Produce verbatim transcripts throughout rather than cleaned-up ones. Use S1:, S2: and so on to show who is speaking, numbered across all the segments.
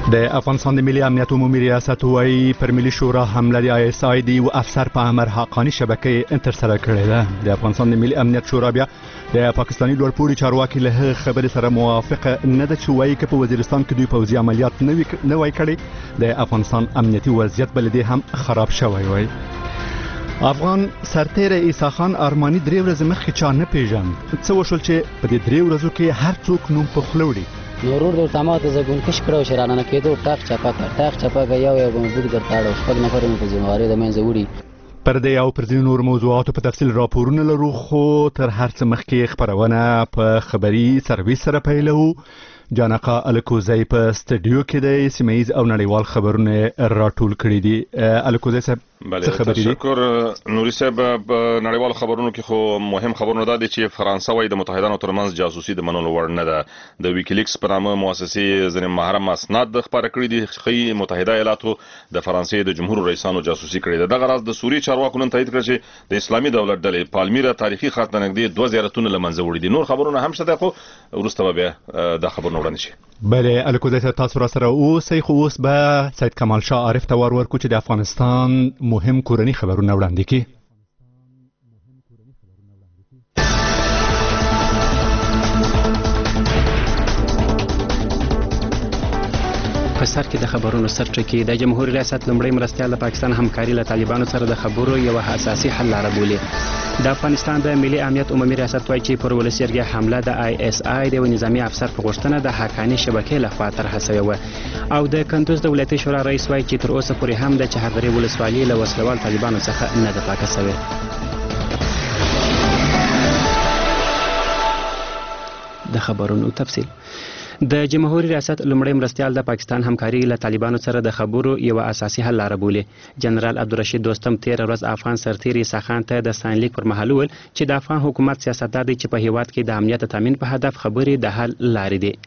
S1: د افغانستان د ملي امنیت عمومي ریاست وایي پر ملي شورا حمله د آی اس آی د یو افسر په امر حقاني شبکې ترسره کړې ده. د افغانستان د ملي امنیت شورا بیا د پاکستاني لوړپوړي چارواکي له هغې خبرې سره موافقه نه ده چې وایي که په وزیرستان کې دوی پوځي عملیات نه وای کړی د افغانستان امنیتي وضعیت به له دې هم خراب شوی وای. افغان سرتیری عیسی خان ارماني درې ورځې مخکې چا نه پیژاند. څه وشول چې په دې درې ورځو کې هر څوک نوم په خوله وړي؟
S2: نورور درته ما ته زګون کش کړو چې رانه کېدو ټاک چپا کړ ټاک چپا کړ یو یو به بوډ درته اړو شپږ نفر مې په ذمہواري د منځه وړي.
S1: پر دې او پر ځینو نور موضوعاتو په تفصیل راپورونه لرو، خو تر هر څه مخکې خبرونه په خبري سرویس سره پیلوو. جانقا الکوزی په سټډیو کې د سیمهیز او نړیوال خبرونه راټول کړي دي. الکوزی صاحب
S3: بله تشکر نوري صاحب. په نړیوال خبرونو کې خو مهم خبرونه دا دي چې فرانسه وايي د متحدانو ترمنځ جاسوسي د منلو وړ نه ده. د ویکیلیکس په نامه مؤسسې ځینې محرم اسناد خپاره کړي دي چې متحده ایالاتو د فرانسې د جمهور رئیسانو جاسوسي کړې ده. دغه راز د سوریې چارواکو نن تایید کړ چې د اسلامي دولت ډلې پالمیرا تاریخي خط ته نږدې دوه زیارتونه له منځه وړي دي. نور خبرونه هم شته خو وروسته به بیا دا خبرونه وړاندې شي.
S1: بله الکوزی صاحب تاسو را سره اوسئ، خو اوس به سید کمال شاه عارف ته ور ورکو چې د افغانستان مهم کورني خبرونه وړاندې کړي.
S4: په سر کې د خبرونو سرټکی د جمهوریت ریاست لومړی مرستیال د پاکستان همکاري له طالبانو سره د خبرو یو اساسي حل لاره بولي. د افغانستان د ملي امنیت عمومي ریاست وایي چې پر ولسي جرګې حمله د آی اس آی د یو نظامي افسر په غوښتنه د حقاني شبکې لخوا طرحه شوې وه، او د کندوز د ولایتي شورا رئیس وایي چې تر اوسه پورې هم د چهاردرې ولسوالۍ له وسلوال طالبانو څخه نه ده پاکه شوې. د خبرونو تفصیل. د جمهوریت ریاست لومړی مرستیال د پاکستان همکاري له طالبانو سره د خبرو یو اساسي حل لاره بولي. جنرال عبدالرشید دوستم تیر ورځ افغان سرتیری عیسی خان ته د ستاینلیک پر مهال وویل چې د افغان حکومت سیاست دا دی چې په هیواد کې د امنیت تامین په هدف خبرې د حل لارې دي.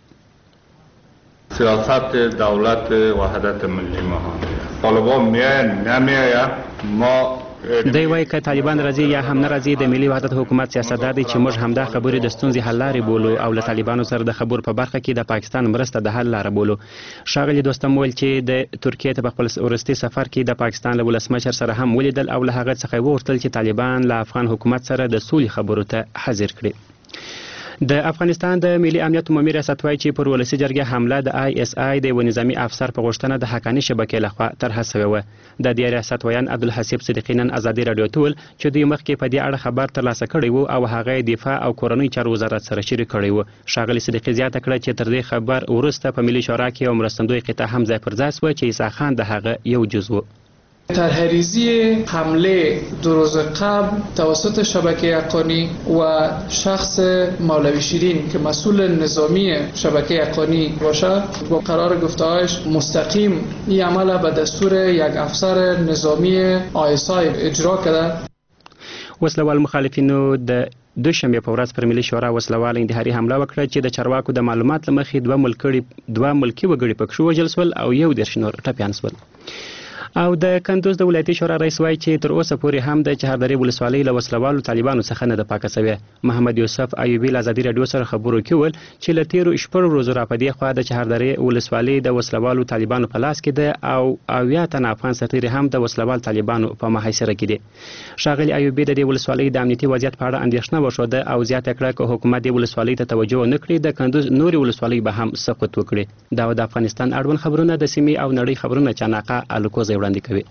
S5: سیاست دولت وحدت ملی مهمه. طالبان میان نمیاید ما
S4: دی وایي که طالبان راځي یا هم نه راځي د ملي وحدت حکومت سیاست دا دی چې موږ همدا خبرې د ستونزې حل لارې بولو او له طالبانو سره د خبرو په برخه کې د پاکستان مرسته د حل لاره بولو. ښاغلي دوستم وویل چې د ترکیې ته په خپل وروستي سفر کې د پاکستان له ولسمشر سره هم ولیدل او له هغه څخه یې وغوښتل چې طالبان له افغان حکومت سره د سولې خبرو ته حاضر کړي. د افغانستان د ملي امنیت عمومي ریاست وایي چې پر ولسي جرګې حمله د آی اس آی د یو نظامي افسر په غوښتنه د حقاني شبکې لخوا طرحه شوې وه. د دې ریاست ویان عبدالحسیب صدیقي نن ازادي راډیو ته وویل چې دوی مخکې په دې اړه خبر ترلاسه کړی و او هغه یې دفاع او کورنیو چارو وزارت سره شریک کړی و. ښاغلي صدیقي زیاته کړه چې تر دې خبر وروسته په ملي شورا کې یو مرستندوی قطعه هم ځای پر ځای شوه چې عیسی خان د هغه یو جز و.
S6: طرحریزی حمله دو روز قبل توسط شبکه حقانی و شخص مولوی شیرین که مسئول نظامی شبکه حقانی باشد با قرار گفته‌هایش مستقیم این عمل به دستور یک افسر نظامی آی اس آی اجرا کرده.
S4: وسلوال مخالفینو د دوشنبه په ورځ پر ملي شورا وسلوال انتحاري حمله وکړه چې د چارواکو د معلومات له مخې دوه ملکي دوه ملکي وګړي پکښې وژل شول او یو دېرش نور ټپیان شول. او د کندوز د ولایتي شورا رئیس وایي چې تر اوسه پورې هم د چهاردرې ولسوالۍ له وسلوالو طالبانو څخه نه ده پاکه شوې. محمد یوسف ایوبي له ازادي راډیو سره خبرو کې وویل چې له تېرو شپږو ورځو را په دې خوا د چهاردرې ولسوالۍ د وسلوالو طالبانو په لاس کې ده او اویا تنه افغان سرتیري هم د وسلوال طالبانو په محاصره کې دي. ښاغلي ایوبي د دې ولسوالۍ د امنیتي وضعیت په اړه اندېښنه وښوده او زیاته کړه که حکومت دې ولسوالۍ ته توجه ونه کړي د کندوز نورې ولسوالۍ به هم سقوط وکړي. دا د افغانستان اړوند خبرونه د سیمې او نړۍ خبرونه چاناقه الکوزی وړاندې کوي.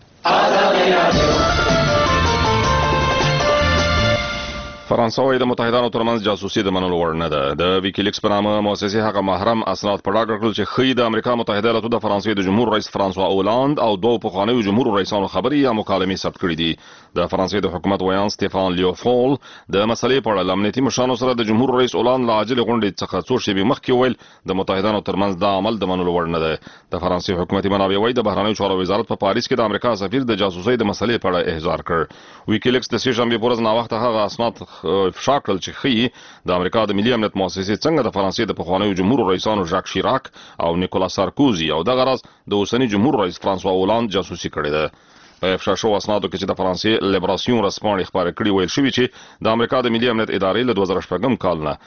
S3: فرانسه وايي د متحدانو ترمنځ جاسوسي د منلو وړ نه ده. د ویکیلیکس په نامه مؤسسې هغه محرم اسناد په ډاګه کړل چې ښیي د امریکا متحده ایالاتو د فرانسې د جمهور رئیس فرانسوا اولاند او دوه پخوانیو جمهور رئیسانو خبرې یا مکالمې ثبت کړي دي. د فرانسې د حکومت ویان سټيفان لیوفول د مسلې په اړه له امنیتي مشرانو سره د جمهور رئیس اولاند له عاجلې غونډې څخه څو شېبې مخکې ویل د متحدانو ترمنځ دا عمل د منلو وړ نه ده. د فرانسې حکومتي منابع وايي د بهرنیو چارو وزارت په پاریس کې د امریکا سفیر د جاسوسۍ د مسلې په اړه احضار کړ. ویکیلیکس د سې شنبې په ورځ ناوخته هغه اسناد افشا کړل چې ښیي د امریکا د ملي امنیت مؤسسې څنګه د فرانسې د پخوانیو جمهور رئیسانو ژاک شیراک او نیکولاس سارکوزي او دغه راز د اوسني جمهور رئیس فرانسوا اولاند جاسوسي کړې ده. په افشا شوو اسنادو کې چې د فرانسې لیبراسیون رسپانډ خبرې کړې ویل شوي چې د امریکا د ملي امنیت ادارې له دوه زره شپږم کال نه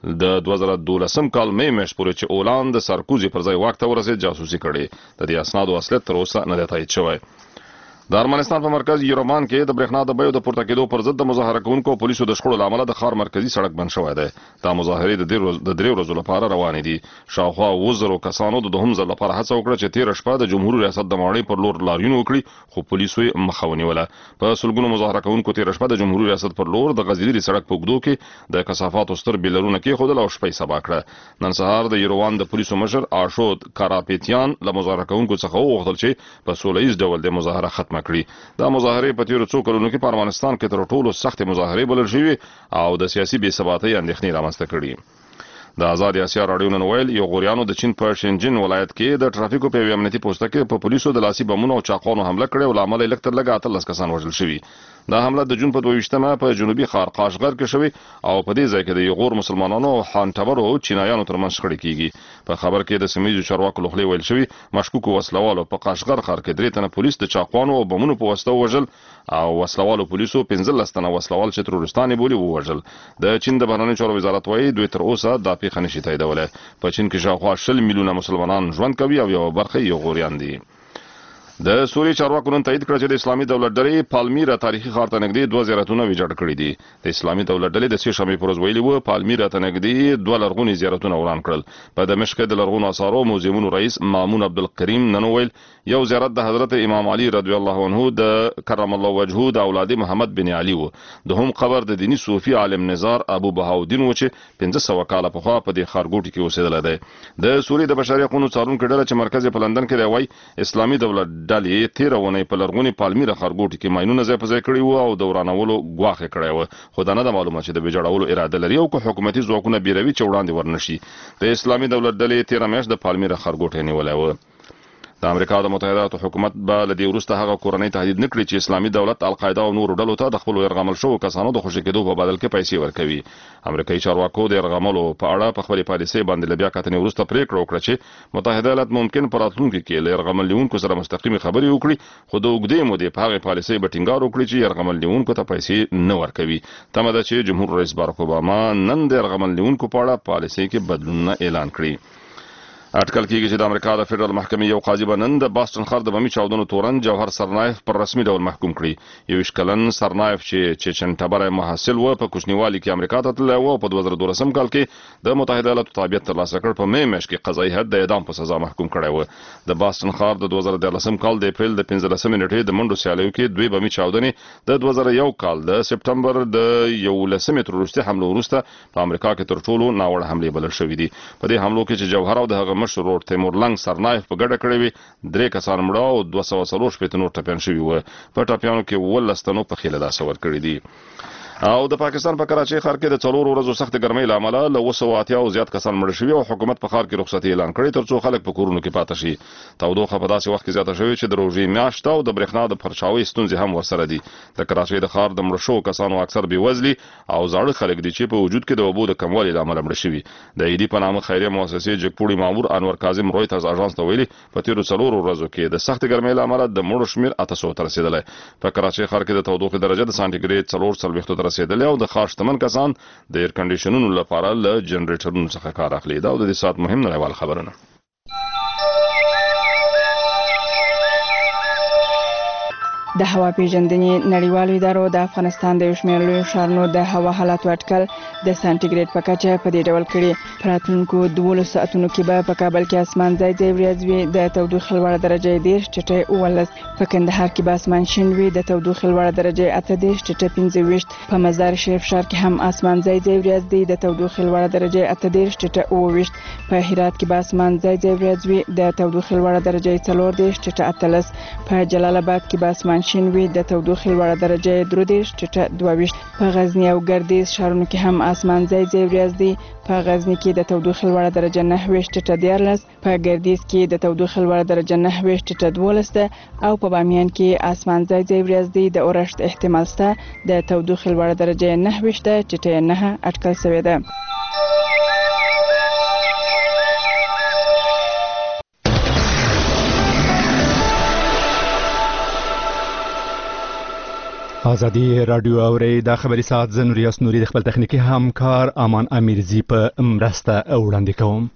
S3: د دوه زره دولسم کال مې میاشت پورې چې اولاند د سارکوزي پر ځای واک ته ورسېد جاسوسي کړې. د دې اسنادو اصلیت تر اوسه نه دی تایید شوی. د ارمنستان په مرکز یورومان کې د برېښنا د بیو د پورته کېدو پر ضد د مظاهره کوونکو پولیسو د شخړو له امله د ښار مرکزي سړک بند شوی دی. دا مظاهرې د درې ورځو لپاره روانې دي. شاوخوا اووه زرو کسانو د دوهم ځل لپاره هڅه وکړه چې تېره شپه د جمهوري ریاست د ماڼۍ پر لور لاریون وکړي، خو پولیسو یې مخه ونیوله. په سلګونو مظاهره کوونکو تېره شپه د جمهوري ریاست پر لور د غزیدلي سړک په اوږدو کې د کثافاتو ستر بیلرونه کېښودل او شپه یې سبا کړه. نن سهار د یوروان د پولیسو مشر آشود کاراپیتیان له مظاهره کوونکو څخه وغوښتل چې په سوله ییز ډول د مظاهره ختمه کړي. دا مظاهرې په تیرو څو کلونو کې په ارمنستان کې تر ټولو سختې مظاهرې بلل شوې او د سیاسي بې ثباتۍ اندېښنې رامنځته کړي. د آزاد اسیا راډیو نن ویل یو غوریانو د چین په شینجن ولایت کې د ټرافیکو په یوه امنیتي پوسټه کې په پولیسو د لاسي بمونو او چاقوانو حمله کړې او له امله یې لږ تر لږه اتلس کسان وژل شوي. دا حمله د جون په دوه ویشتمه په جنوبي ښار قاشغر کې شوې او په دې ځای کې د یغور مسلمانانو او خانټبرو چینایانو ترمنځ شخړې کیږي. په خبر کې د سیمه ییزو چارواکو لخوا ویل شوي مشکوکو وسلوالو په قاشغر ښار کې درې تنه پولیس د چاقوانو او بمونو په واسطه وژل او وسلوالو پولیسو پنځلس تنه وسلوال چې تروریستان بولي ووژل. د چین د بهرنیو چارو وزارت وايي دوی تر اوسه دا پیښه نشي تاییدولی. په چین کې شاوخوا شل میلیونه مسلمانان ژوند کوي او یو برخه یې غوریان دي. د سوریې چارواکو نن تایید کړ چې د اسلامي دولت ډلې پالمیرا تاریخي ښار ته نږدې دوه زیارتونه ویجاړ کړي دي. د اسلامي دولت ډلې د سې شنبې پر ورځ ویلي وو پالمیرا ته نږدې دوه لرغوني زیارتونه وران کړل. په دمشق کې د لرغونو اثارو موزیمونو رئیس مامون عبدالکریم نن ویل یو زیارت د حضرت امام علي رضی الله عنه د کرم الله وجهه د اولاد محمد بن علي وو. دوهم قبر د دینی صوفي عالم نزار ابو بهاودین و چې پنځه سوه کاله پخوا په دې ښارګوټي کې اوسېدلی دی. د سوریې د بشري حقوقو څارونکو ډله چې مرکز یې په لندن کې دی وایي اسلامي دولت ډلې تېره ونې په لرغوني پالمیرا ښارګوټي کې ماینونه ځای په ځای کړي وو او د ورانولو ګواښ یې کړی و، خو دا نه ده معلومه چې د ویجاړولو اراده لري او که حکومتي ځواکونه بیروي چې وړاندې ورنشي. د اسلامي دولت ډلې تېره میاشت د پالمیرا ښارګوټی نیولی و. د امریکا د متحده ایالاتو حکومت به له دې وروسته هغه کورنۍ تهدید نه کړي چې اسلامي دولت القاعده او نورو ډلو ته د خپلو یرغمل شوو کسانو د خوشي کېدو په بدل کې پیسې ورکوي. امریکایي چارواکو د یرغملو په اړه په خپلې پالیسۍ باندې له بیا کتنې وروسته پریکړه وکړه چې متحده ایالات ممکن په راتلونکي کې له یرغمل نیونکو سره مستقیمې خبرې وکړي، خو د اوږدې مودې په هغې پالیسۍ به ټینګار وکړي چې یرغمل نیونکو ته پیسې نه ورکوي. تمه ده چې جمهور رئیس باراک اوباما نن د یرغمل نیونکو په اړه پالیسۍ کې بدلونونه اعلان کړي. اټکل کېږي چې د امریکا د فدرال محکمې یو قاضي به نن د باستون ښار د بمي چاودنو تورن جوهر سرنایف پر رسمي ډول محکوم کړي. یوویشت کلن سرنایف چې چیچن ټبری محصل و په کوچنیوالي کې امریکا ته تللی و او په دوه زره دولسم کال کې د متحده ایالاتو تابعیت ترلاسه کړ په مې میاشت کې قضایي حد د اعدام په سزا محکوم کړی و. د باستون ښار د دوه زره دیارلسم کال د اپریل د پنځلسمې نېټې د منډو سیالیو کې دوی بمي چاودنې د دوه زره یو کال د سپټمبر د یولسمې تروریستي حملو وروسته په امریکا کې تر ټولو ناوړه حملې بلل شوي دي. په دې حملو کې چې جوهر او د هغه مشر ورور تیمور سرنایف په ګډه کړې وي درې کسان مړه او دوه سوه څلور شپېته نور ټپیان شوي وو. په ټپیانو کې اوولس تنو په خیله داسې ورکړي دي. او د پاکستان په کراچۍ ښار کې د څلورو ورځو سخت ګرمۍ له امله له اوه سوه اتیا او زیات کسان مړه شوي او حکومت په ښار کې رخصتي اعلان کړې تر څو خلک په کورونو کې پاته شي. تودوخه په داسې وخت کې زیاته شوې چې د روژې میاشت او د برېښنا د پرچاوۍ ستونزې هم ورسره دي. د کراچۍ د ښار د مړه شوو کسانو اکثر بېوزلي او زاړه خلک دي چې په وجود کې د اوبو د کموالي له امله مړه شوي. د ایډي په نامه خیریه مؤسسې جګپوړي مامور انور کاظم رویترز اژانس ته ویلي په تېرو څلورو ورځو کې د سختې ګرمۍ له امله د مړو شمېر اته سوو ته رسېدلی. په کراچۍ ښار کې د تودوخې درجه د سانټیګریډ څلور څلوېښتو ته رسېدلې او د ښار شتمن کسان د ایر کنډیشنونو لپاره له جنریټرونو څخه کار اخلي. دا د دې ساعت مهم نړیوال خبرونه.
S7: د هوا پیژندنې نړیوالو ادارو د افغانستان د یو شمېر لویو ښارونو د هوا حالاتو اټکل د سانټیګریډ په کچه په دې ډول کړي. په راتلونکو دولسو ساعتونو کې به په کابل کې اسمان ځای ځای وریځ وي، د تودوخې لوړه درجه یې دېرش ټیټه اوولس، په کندهار کې به اسمان شین وي، د تودوخې لوړه درجه یې اته دېرش ټیټه پنځه ویشت، په مزار شریف ښار کې هم اسمان ځای ځای وریځ دی، د تودوخې لوړه درجه یې اته دېرش ټیټه اوه ویشت، په هرات کې به اسمان ځای ځای وریځ وي، د تودوخې لوړه درجه یې څلور دېرش ټیټه اتلس، په جلال آباد کې به اسمان شین وي، د تودوخې لوړه درجه یې درې دېرش ټیټه دوه ویشت، په غزني او ګردیز ښارونو کې هم اسمان ځای ځای وریځ دی، په غزني کې د تودوخې لوړه درجه نهه ویشت ټیټه دیارلس، په ګردیز کې د تودوخې لوړه درجه نهه ویشت ټیټه دولس ده او په بامیان کې اسمان ځای ځای وریځ دی، د اورښت احتمال شته، د تودوخې لوړه درجه نهه ویشت ټیټه نهه اټکل شوې ده.
S1: ازادي رادیو اوري د خبري ساعت زنوریاس نوري د خپل تخنیکی همکار امان امیرزی په مرسته وړاندې کوم.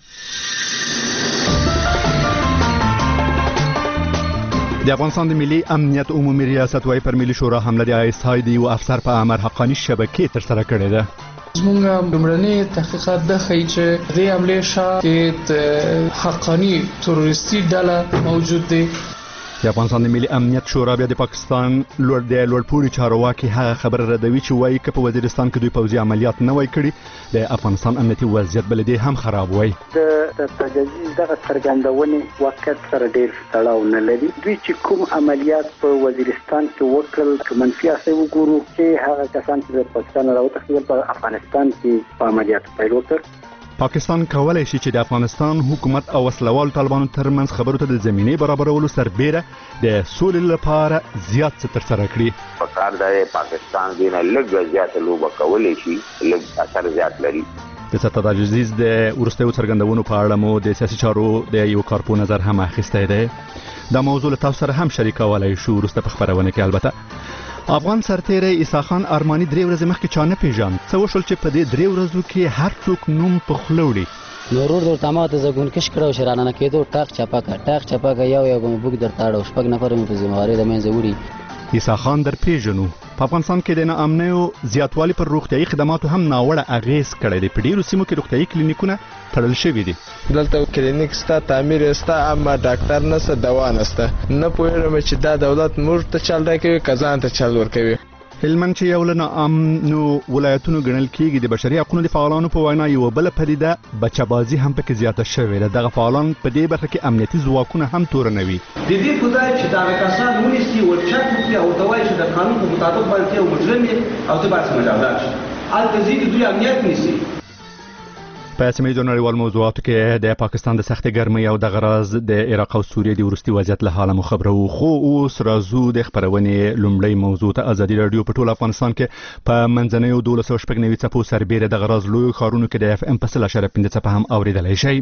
S1: د افغانستان د ملي امنیت عمومي ریاست وايي پر ملي شورا حمله د آی اس آی دی او افسر په امر حقانی شبکې تر سره کړې ده.
S6: زمونږ لومړني تحقیقات د ښیي چې د حملې شا کې حقانی تروریستي ډله موجود دی.
S1: د افغانستان د ملي امنیت شورا بیا د پاکستان لوړ د لوړپوړي چارواکي هغه خبره ردوي چې وایي که په وزیرستان کې دوی پوځي عملیات نه وای کړي د افغانستان امنیتي وضعیت بل دی هم خراب وای.
S8: د تجاوز دغه څرګندونې واقعیت سره ډیر تړاو نه لري. دوی چې کوم عملیات په وزیرستان کې وکړل که منفي اثر وګورو چې هغه کسان چې د پاکستان راوتښتېدل په افغانستان کې په عملیاتو پیل وکړ.
S1: پاکستان کولای شي چې د افغانستان حکومت او وسلوال طالبانو ترمنځ خبرو ته د زمینې برابرولو سربېره د سولې لپاره زیات څه ترسره کړي.
S9: په کار دی پاکستان دې نه لږ زیات لوبه کولی شي، لږ اثر زیات لري.
S1: د سرتاج عزیز د وروستیو څرګندونو په اړه مو د سیاسي چارو د یو کارپو نظر هم اخیستی دی. دا موضوع له تاسو سره هم شریکولی شو وروسته په خپرونه کې. البته افغان سرتیری عیسی خان ارماني درې ورځې مخکې چا نه پیژاند. څه وشول چې په دې درې ورځو کې هر څوک نوم په خوله وړي؟
S2: نورور در تماته زګون کش کړو چې رانه کېدو ټاق چپا کا ټاق چپا کا یو یو بوګ در تاړو شپږ نفر مې په ذمہواری د منځ وړي.
S1: عیسی خان در پیژنو. په افغانستان کې د ناامنیو زیاتوالی پر روغتیايي خدماتو هم ناوړه اغیز کړی دی. په ډیرو سیمو کې روغتیايي کلینیکونه تړل شوي دي.
S10: دلته کلینیک ستا تعمیر ستا اما ډاکټر نسته دوا نسته. نه پوهېږم چې دا دولت موږ ته چل راکوي که ځان ته چل ورکوي.
S1: هلمند چې یو له ناامنو ولایتونو ګڼل کېږي د بشري حقوقو د فعالانو په وینا یوه بله پدیده بچه‌بازي هم پکې زیاته شوې ده. دغه فعالان په دې برخه کې امنیتي ځواکونه هم تورنوي.
S11: د دې په ځای چې دغه کسان ونیسي ورچک وکړي او ورته وایي چې د قانون په مطابق باندې یو مجرم یې او ته باید مجازات شي. هلته ځي د دوی امنیت نیسي.
S1: په سیمه نړیوال موضوعاتو کې د پاکستان د سختې ګرمۍ او د غراز د عراق او سوریې د وروستي وضعیت له حاله مو خبرو. خو اوس راځو د خبرونې لومړی موضوع ته. ازادي رادیو په ټول افغانستان کې په منځنیو دولس سوه شپږ نوي څپو سربېره د غراز لویو ښارونو کې د اف ام په سل اشاریه پنځه څپه هم اورېدلی شئ.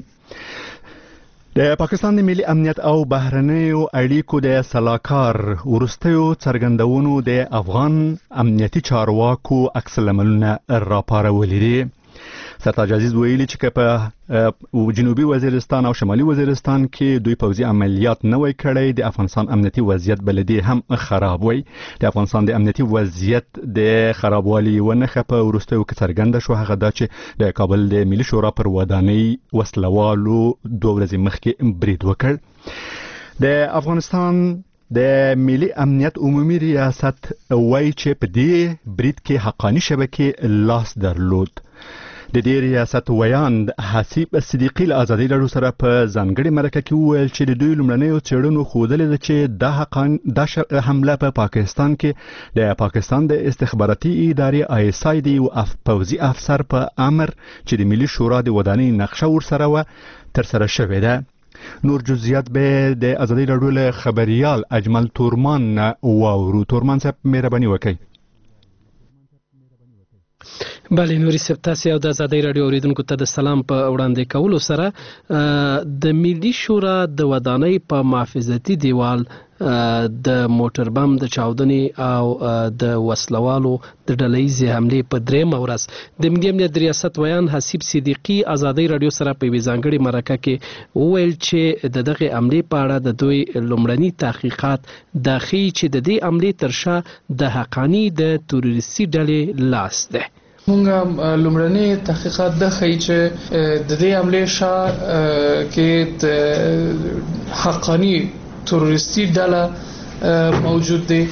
S1: د پاکستان د ملي امنیت او بهرنیو اړیکو د سلاکار وروستیو څرګندونو د افغان امنیتي چارواکو عکس العملونه راپارولي دي. سرتاج عزیز ویلي چې که په جنوبي وزیرستان او شمالي وزیرستان کې دوی پوځي عملیات نه وای کړی د افغانستان امنیتي وضعیت بل دی هم خراب وای. د افغانستان د امنیتي وضعیت د خرابوالي یوه نښه په وروستیو کې څرګنده شوه. هغه دا چې د کابل د ملي شورا پر ودانۍ وسلوالو دوه ورځې مخکې برید وکړ. د افغانستان د ملي امنیت عمومي ریاست وایي چې په دې برید کې حقانی شبکې لاس درلود. د دې ریاست ویاند حسیب صدیقی له ازادي راډیو سره په ځانګړې مرکه کې وویل چې د دوی لومړنیو څېړنو ښودلې ده چې دا حقان دا حمله په پاکستان کې د پاکستان د استخباراتي ادارې آی اس آی دی او پوځي افسر په امر چې د ملي شورا د ودانۍ نقشه ورسره وه ترسره شوې ده. نور جزئیات به د ازادي راډیو له خبريال اجمل تورمان واورو. تورمان صاحب مهرباني وکړئ.
S12: بله نوري صاحب تاسو او د ازادي رادیو اوریدونکو ته د سلام په وړاندې کولو سره د ملي شورا د ودانۍ په محافظتي دیوال د موټر بم د چاودنې او د وسلوالو د ډلهیزې حملې په درېیمه ورځ د ملي امنیت ریاست ویان حسیب صدیقي ازادي رادیو سره په یوې ځانګړې مرکه کې وویل چې د دغې حملې په اړه د دوی لومړني تحقیقات دا ښیي چې د دې حملې تر شا د حقاني د تروریستي ډلې لاس دی.
S6: مونږ لومړني تحقیقات د ښیي چې د دې حملې شا کې د حقاني تروریستي ډله موجود دی.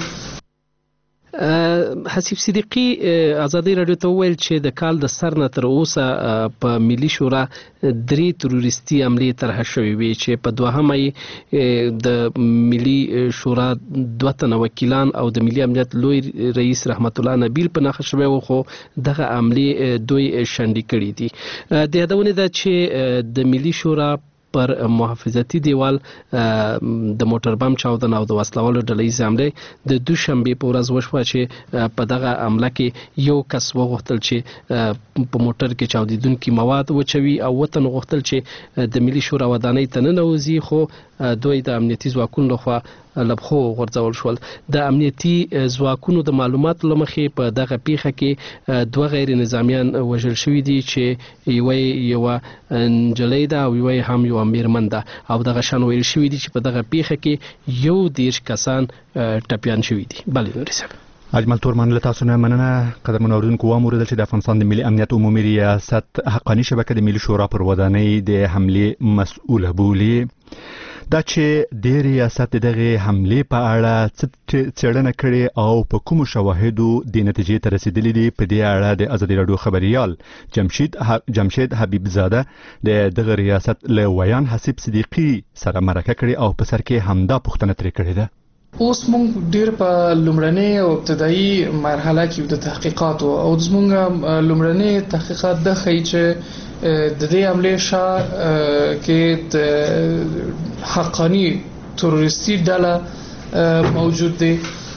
S12: حسیب صدیقي ازادي رادیو ته وویل چې د کال د سر نه تر اوسه په ملي شورا درې تروریستي حملې طرحه شوې وې چې په دوهمه د ملي شورا دوه تنه وکیلان او د ملي امنیت لوی رئیس رحمت الله نبیل په نښه شوی و، خو دغه حملې دوی شنډې کړي دي. د یادونې ده چې د ملي شورا پر محافظتي دیوال د موټر بم چاودنه او د وسلوالو ډلهیزې حملې د دوشنبې په ورځ وشوه چې په دغه حمله کې یو کس وغوښتل چې په موټر کې چاودیدونکي مواد وچوي او وطن غوښتل چې د ملي شورا ودانۍ ته ننوځي، خو دوی د امنیتي ځواکونو لخوا لبخو غورځول شول. د امنیتي ځواکونو د معلوماتو لمخې په دغه پیښه کې دوه غیر نظامیان وژل شوي دي چې یوه یوه نجلۍ ده او یوه هم یوه میرمن ده او دغه شان ویل شوي دي چې په دغه پیښه کې یو دېرش کسان ټپیان شوي دي. بله نوري صاحب
S1: اجمل تورمان له تاسو نه مننه. قدرمنو اوریدونکو واوریدل چې د افغانستان د ملي امنیت عمومي ریاست حقاني شبکه د ملي شورا پر ودانۍ د حملې مسؤله بولي. دا چې د ریاست دغه حملې په اړه څېړنه کړې او په کومو شواهدو د نتیجې ته رسیدلې دي، په دې اړه د ازادي راډیو خبريال جمشید جمشید حبیب زاده د دغه ریاست له ویان حسیب صدیقي سره مرکه کړې او په سر کې همدا پوښتنه ترې کړې ده.
S6: اوس مونږ ډیر په لومړنۍ او ابتدایي مرحله کې د تحقیقات او زمونږ لومړنۍ تحقیقات د ښیي چې د دې حملې شا کې د حقانی تروریستي ډله موجود دی.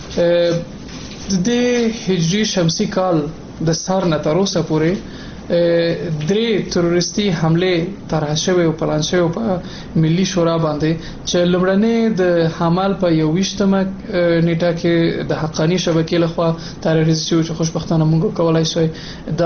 S6: د هجری شمسی کال د سار نه تر اوسه پورې درې تروریستي حمله طرح شوی او پلان شوی په ملي شورا باندې چې لومړنۍ د حمل په یوویشتمه نیټه کې د حقانی شبکې لخوا تروریست شو چې خوشبختانه موږ کولای شو دا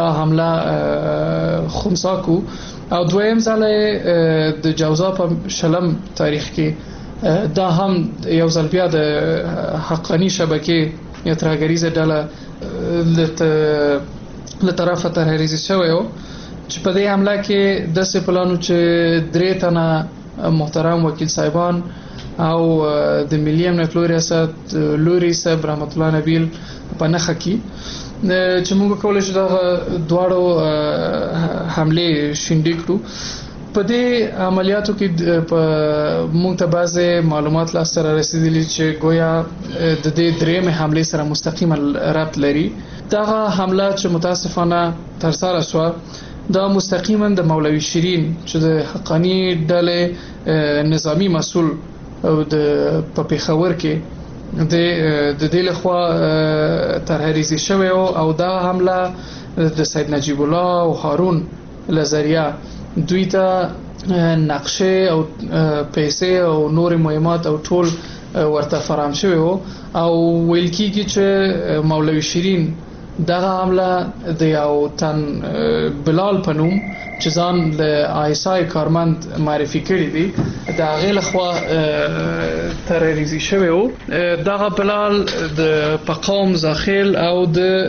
S6: حمله خنثی کو او دویم ځل د جوزا په شلم تاریخ کې دا هم یو ځل بیا د حقانی شبکې یا ترهګریزه ډله لته له طرفه ترهریزي شوی و چې په دې حمله کې د سپلانو چې درې تنه محترم وکیل صاحبان او د ملي امنیت ریاست لوري صاحب رحمت الله نبیل په نخښه کې چې موږ کولای شو دا دواړو حمله شینډې کړو. په دې عملیاتو کې په موږ ته بعضې معلومات لاسته رسیدلي چې گویا د دې درېیمې حملې سره مستقیما ربط لري. دغه حمله چې متاسفانه ترسره شوه دا مستقیما د مولوي شیرین چې د حقانی ډلې نظامی مسؤل او د په پیښور کې د د دې لخوا ترهریزي شوی او دا حمله د سید نجیب الله او هارون لزریا دوی ته نقشه او پیسې او نور مهمات او ټول ورته فراهم شوی او ویل کیږي چې مولوي شیرین دغه حمله د یو تن بلال پنوم چې ځان د آیسای کارمند معرفي کړی دی د هغې لخوا ترهریزي شوی و. دغه بلال د په قوم زاخیل او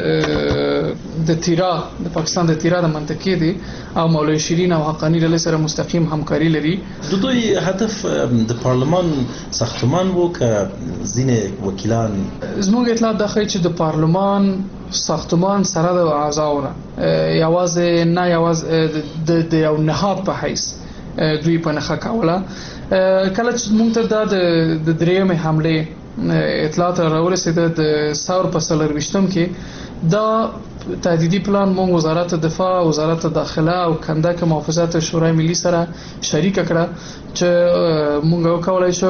S6: د د تیرا د پاکستان د تیرا د منطقې دی او مولوي شیرین او حقانی ډلې سره مستقیم همکاري لري.
S13: د دوی هدف د پارلمان ساختمان وو که ځینې وکیلان
S6: زموږ اطلاعات دا ښیي چې د پارلمان ساختمان سره د اعضاونه یوازې نه یوازې د یو نهاد په حیث دوی په نښه کوله. کله چې موږ ته دا د درېیمې حملې اطلاعات راورسېده د ثور په څلرویشتم کې دا تهدیدي پلان موږ وزارت دفاع، وزارت داخله او کندک محافظت شورای ملي سره شریک کړه چې موږ وکولای شو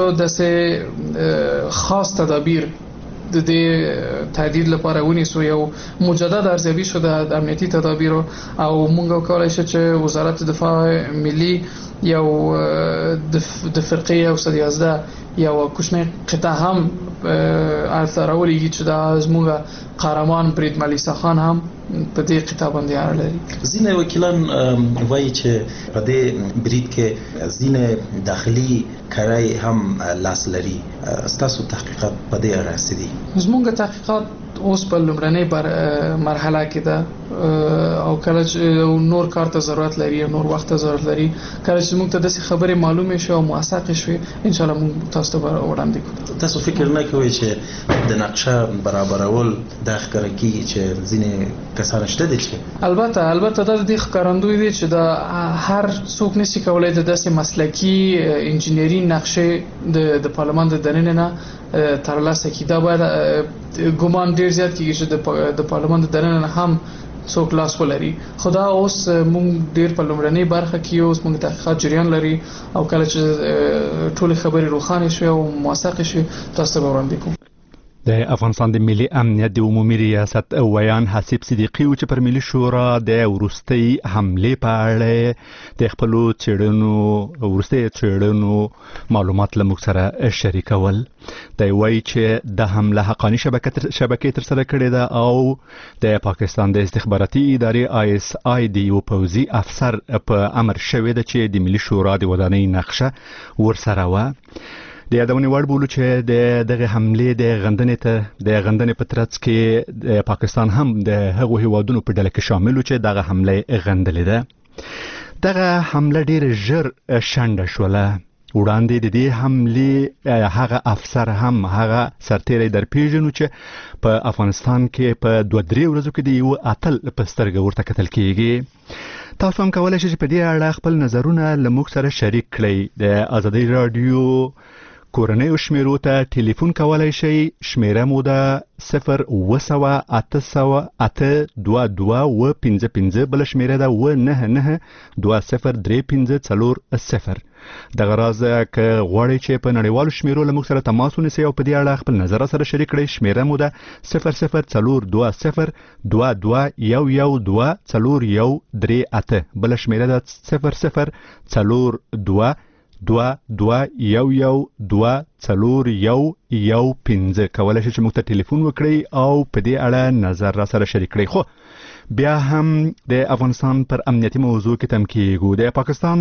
S6: داسې خاص تدابیر د دې تهدید لپاره ونیسو. یو مجدد ارزیابي شو د امنیتي تدابیرو او موږ وکولای شو چې وزارت دفاع ملي یو د فرقې او صد یازده یو کوچنی قطعه هم الته راولېږي چې دا زموږ قهرمان برید ملیسا خان هم په دې قطعه باندې اړه لري.
S13: ځینې وکیلان وایي چې په دې برید کې ځینې داخلي کړای هم لاس لري. ستاسو تحقیقات په دې اړه څه دي؟
S6: زموږ تحقیقات اوس په لومړنۍ مرحله کې ده او کله چې نور کار ته ضرورت لري او نور وخت ته ضرورت لري. کله چې موږ ته داسې خبرې معلومې شي او موثقې شوي ان شاء الله موږ تاسو ته وړاندې کوو.
S13: تاسو فکر نه کوئ چې د نقشه برابرول د ښکاره کېږي چې ځینې کسان شته دي چې
S6: البته البته دا د دې ښکارندوی دی چې دا هر څوک نشي کولی د داسې مسلکي انجینري نقشې د پارلمان د دننه نه ترلاسه کړي. دا باید ګمان ډیر زیات کېږي چې د پارلمان د دننه نه هم څوک لاس ولري. خو دا اوس موږ ډیر په لومړنۍ برخه کې اوس موږ تحقیقات جریان لري او کله چې ټولې خبرې روښانه شي او موثقه شي تاسو به وړاندې کوو.
S1: د افغانستان د ملي امنیت د عمومي ریاست ویان حسیب صدیقي و چې پر ملي شورا د ورستۍ حملې په اړه د خپلو څېړنو ورستۍ څېړنو معلومات له موږ سره شریکول. دی وایي چې د حمله حقاني شبکې ترسره کړې ده او د پاکستان د استخباراتي ادارې آی اس آی د یو پوځي افسر په امر شوې ده چې د ملي شورا د ودانۍ نقشه ورسره وه. د یادونې وړ بولو چې د دغه حملې د غندنې ته د غندنې په ترڅ کې د پاکستان هم د هغو هیوادونو په ډله کې شامل و چې دغه حمله غندلې ده. دغه حمله ډېر ژر شنډه شوله. وړاندې د دې حملې هغه افسر هم هغه سرتیری در پیژنو چې په افغانستان کې په دوه درې ورځو کې د یو اتل په سترګه ورته کتل کیږي. تاسو هم کولی شئ چې په دې اړه خپل نظرونه له موږ سره شریک کړئ. د ازادۍ راډیو کورنیو شمیرو ته ټلیفون کولی شئ. شمیره مو ده صفر اوه سوه اته سوه اته دوه دوه اوه پنځه پنځه. بله شمیره ده اوه نهه نهه دوه صفر درې پنځه څلور صفر. دغه راز که غواړئ چې په نړیوالو شمیرو له موږ سره تماس ونیسئ او په دې اړه خپل نظر سره شریک کړئ. شمیره مو ده صفر صفر څلور دوه صفر دوه دوه یو یو دوه څلور یو درې اته. بله شمیره ده صفر صفر څلور دوه دوه دوه یو یو دوه څلور یو یو پنځه. کولی شئ چې موږ ته ټلیفون وکړئ او په دې اړه نظر را سره شریک کړئ. خو بیا هم د افغانستان پر امنیتي موضوع کې تم کیږو. د پاکستان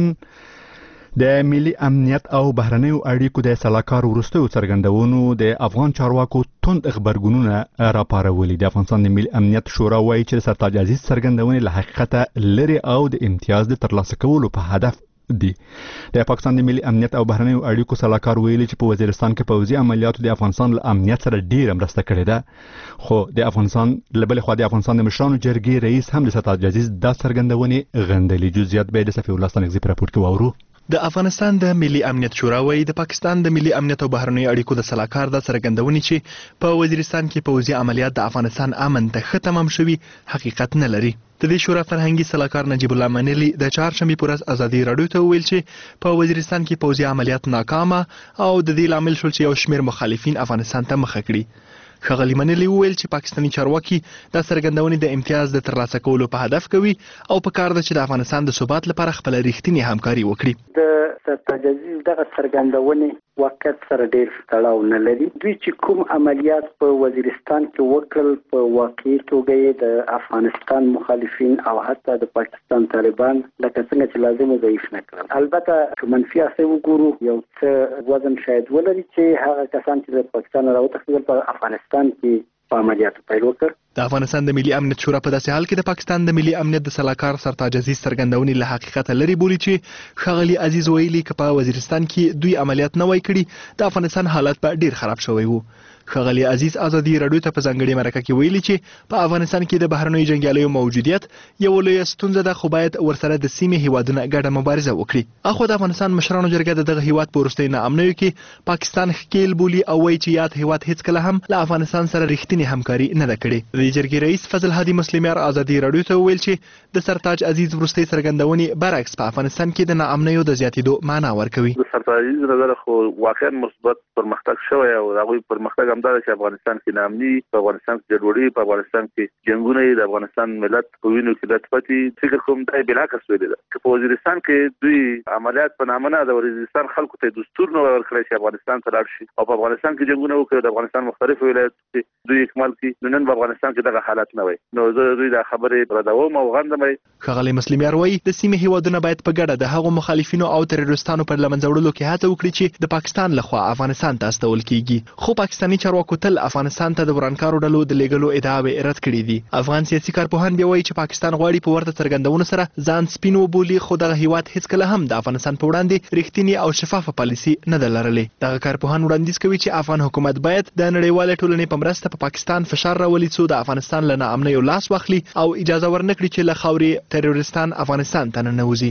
S1: د ملي امنیت او بهرنیو اړیکو د سلاکار وروستیو څرګندونو د افغان چارواکو توند خبرګونونه راپارولي. د افغانستان د ملي امنیت شورا وایي چې سرتاج عزیز څرګندونې له حقیقته لري او د امتیاز د ترلاسه کولو په هدف دي. د پاکستان د ملي امنیت او بهرنیو اړیکو سلاکار ویلي چې په وزیرستان کې پوځي عملیاتو د افغانستان له امنیت سره ډیره مرسته کړې ده. خو د افغانستان له بلې خوا د افغانستان د مشرانو جرګې رئیس هم د سرتاج عزیز دا څرګندونې غندلي. جزئیات به د صفي الله ستانکزي په راپور کې واورو.
S14: د افغانستان د ملي امنیت شورا وایي د پاکستان د ملي امنیت او بهرنیو اړیکو د سلاکار د څرګندونې چې په وزیرستان کې پوځي عملیات د افغانستان امن ته ښه تمام شوي حقیقت نه لري. د دې شورا فرهنګي سلاکار نجیب الله منلی د چهارشنبې په ورځ ازادي راډیو ته وویل چې په وزیرستان کې پوځي عملیات ناکامه او د دې لامل شول چې یو شمېر مخالفین افغانستان ته مخه کړي. ښاغلي منلی وویل چې پاکستاني چارواکي دا څرګندونې د امتیاز د ترلاسه کولو په هدف کوي او په کار ده چې د افغانستان د ثبات لپاره خپله ریښتینې همکاري وکړي.
S8: د سرتاج عزیز دغه څرګندونې واقعیت سره ډېر تړاو نه لري. دوی چې کوم عملیات په وزیرستان کې وکړل په واقعي توګه یې د افغانستان مخالفین او حتی د پاکستان طالبان لکه څنګه چې لازم ضعیف نه کړل. البته که منفي اړخ وګورو یو څه وزن شاید ولري چې هغه کسان چې د پاکستان راوتښتېدل په افغانستان کې په عملیاتو پیل وکړ.
S14: د افغانستان د ملي امنیت شورا په داسې حال کې د پاکستان د ملي امنیت د سلاکار سرتاج عزیز څرګندونې له حقیقته لري بولي چې ښاغلي عزیز ویلي که په وزیرستان کې دوی عملیات نه وای کړي د افغانستان حالت به ډیر خراب شوی وو. ښاغلي عزیز ازادي راډیو ته په ځانګړې مرکه کې ویلي چې په افغانستان کې د بهرنیو جنګیالیو موجودیت یو لویه ستونزه ده خو باید ورسره د سیمې هیوادونه ګډه مبارزه وکړي. اخو د افغانستان مشرانو جرګه د دغه هیواد په وروستیو ناامنیو کې پاکستان ښکیل بولي او وایي چې یاد هیواد هیڅکله هم له افغانستان سره رښتینې همکاري نه ده کړې. د جرګې رئیس فضل هادي مسلمیار ازادي راډیو ته وویل چې د سرتاج عزیز وروستۍ څرګندونې برعکس په افغانستان کې د ناامنیو د زیاتېدو معنا ورکوي.
S15: د سرتاج عزیز نظر خو واقعا مثبت پرمختګ شوی او هغوی پرمختګ هم دا ده چې افغانستان کې ناامني په افغانستان کې ګډوډي په افغانستان کې جنګونه د افغانستان ملت په وینو کې لت پاتې فکر کوم دا بلاکس ویل ده چې په وزیرستان کې دوی عملیات په نامه نه د وزیرستان خلکو ته دستور نه ورکړی چې افغانستان ته لاړ شي او په افغانستان کې جنګونه وکړي د افغانستان مختلفو ولایتونو کې دوی اکمال کړي. نن په افغانستان کې دغه حالت نه وي نو زه دوی دا خبرې ردوم او غندم.
S14: ښاغلی مسلمیار وایي د سیمې هیوادونه باید په ګډه د هغو مخالفینو او تروریستانو پر له منځه وړلو کې هڅه وکړي چې د پاکستان لخوا افغانستان ته استول کیږي. خو پاکستاني چارواکو تل افغانستان ته د ورانکارو ډلو د لیږلو ادعاوې رد کړي دي. افغان سیاسي کارپوهان بیا وایي چې پاکستان غواړي په ورته څرګندونو سره ځان سپین وبولي خو دغه هیواد هیڅکله هم د افغانستان په وړاندې رښتینې او شفافه پالیسي نه ده لرلې. دغه کارپوهان وړاندیز کوي چې افغان حکومت باید د نړیوالې ټولنې په مرسته په پاکستان فشار راولي څو د افغانستان له ناامنیو لاس واخلي او اجازه ورنکړي چې له خاورې تروریستان افغانستان ته ننوځي.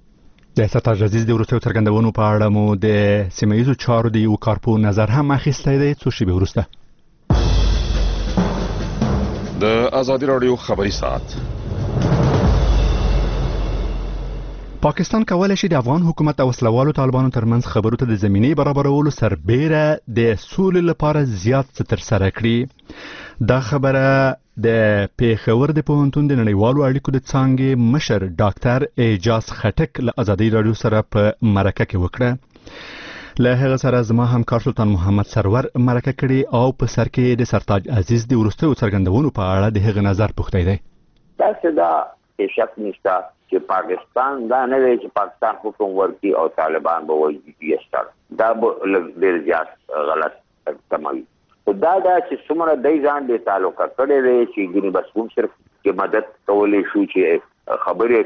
S1: د سرتاج عزیز د وروستیو څرګندونو په اړه مو د سیمه ییزو چارو د یو کارپو نظر هم اخیستی دی. څو شېبې وروسته
S3: د ازادي راډیو خبري ساعت
S1: پاکستان کولای شي د افغان حکومت او وسلوالو طالبانو ترمنځ خبرو ته د زمینې برابرولو سربېره د سولې لپاره زیات څه ترسره کړي. دا خبره د پیښور د پوهنتون د نړیوالو اړیکو د څانګې مشر ډاکټر اعجاز خټک له ازادي رادیو سره په مرکه کې وکړه. له هغه سره زما همکار سلطان محمد سرور مرکه کړي او په سر کې د سرتاج عزیز د وروستیو څرګندونو په اړه د هغه نظر پوښتلی دی.
S9: تاسو دا شک نشته چې پاکستان دا نه وی چې پاکستان حکم ورکړي او طالبان به وایي چې استاد دا به ډېر زیات غلط تمامي. خدا دا چې څومره دای ځان د تعلق کړي وي چې ګنې بس کوم صرف کې مدد کولې شو چې خبرې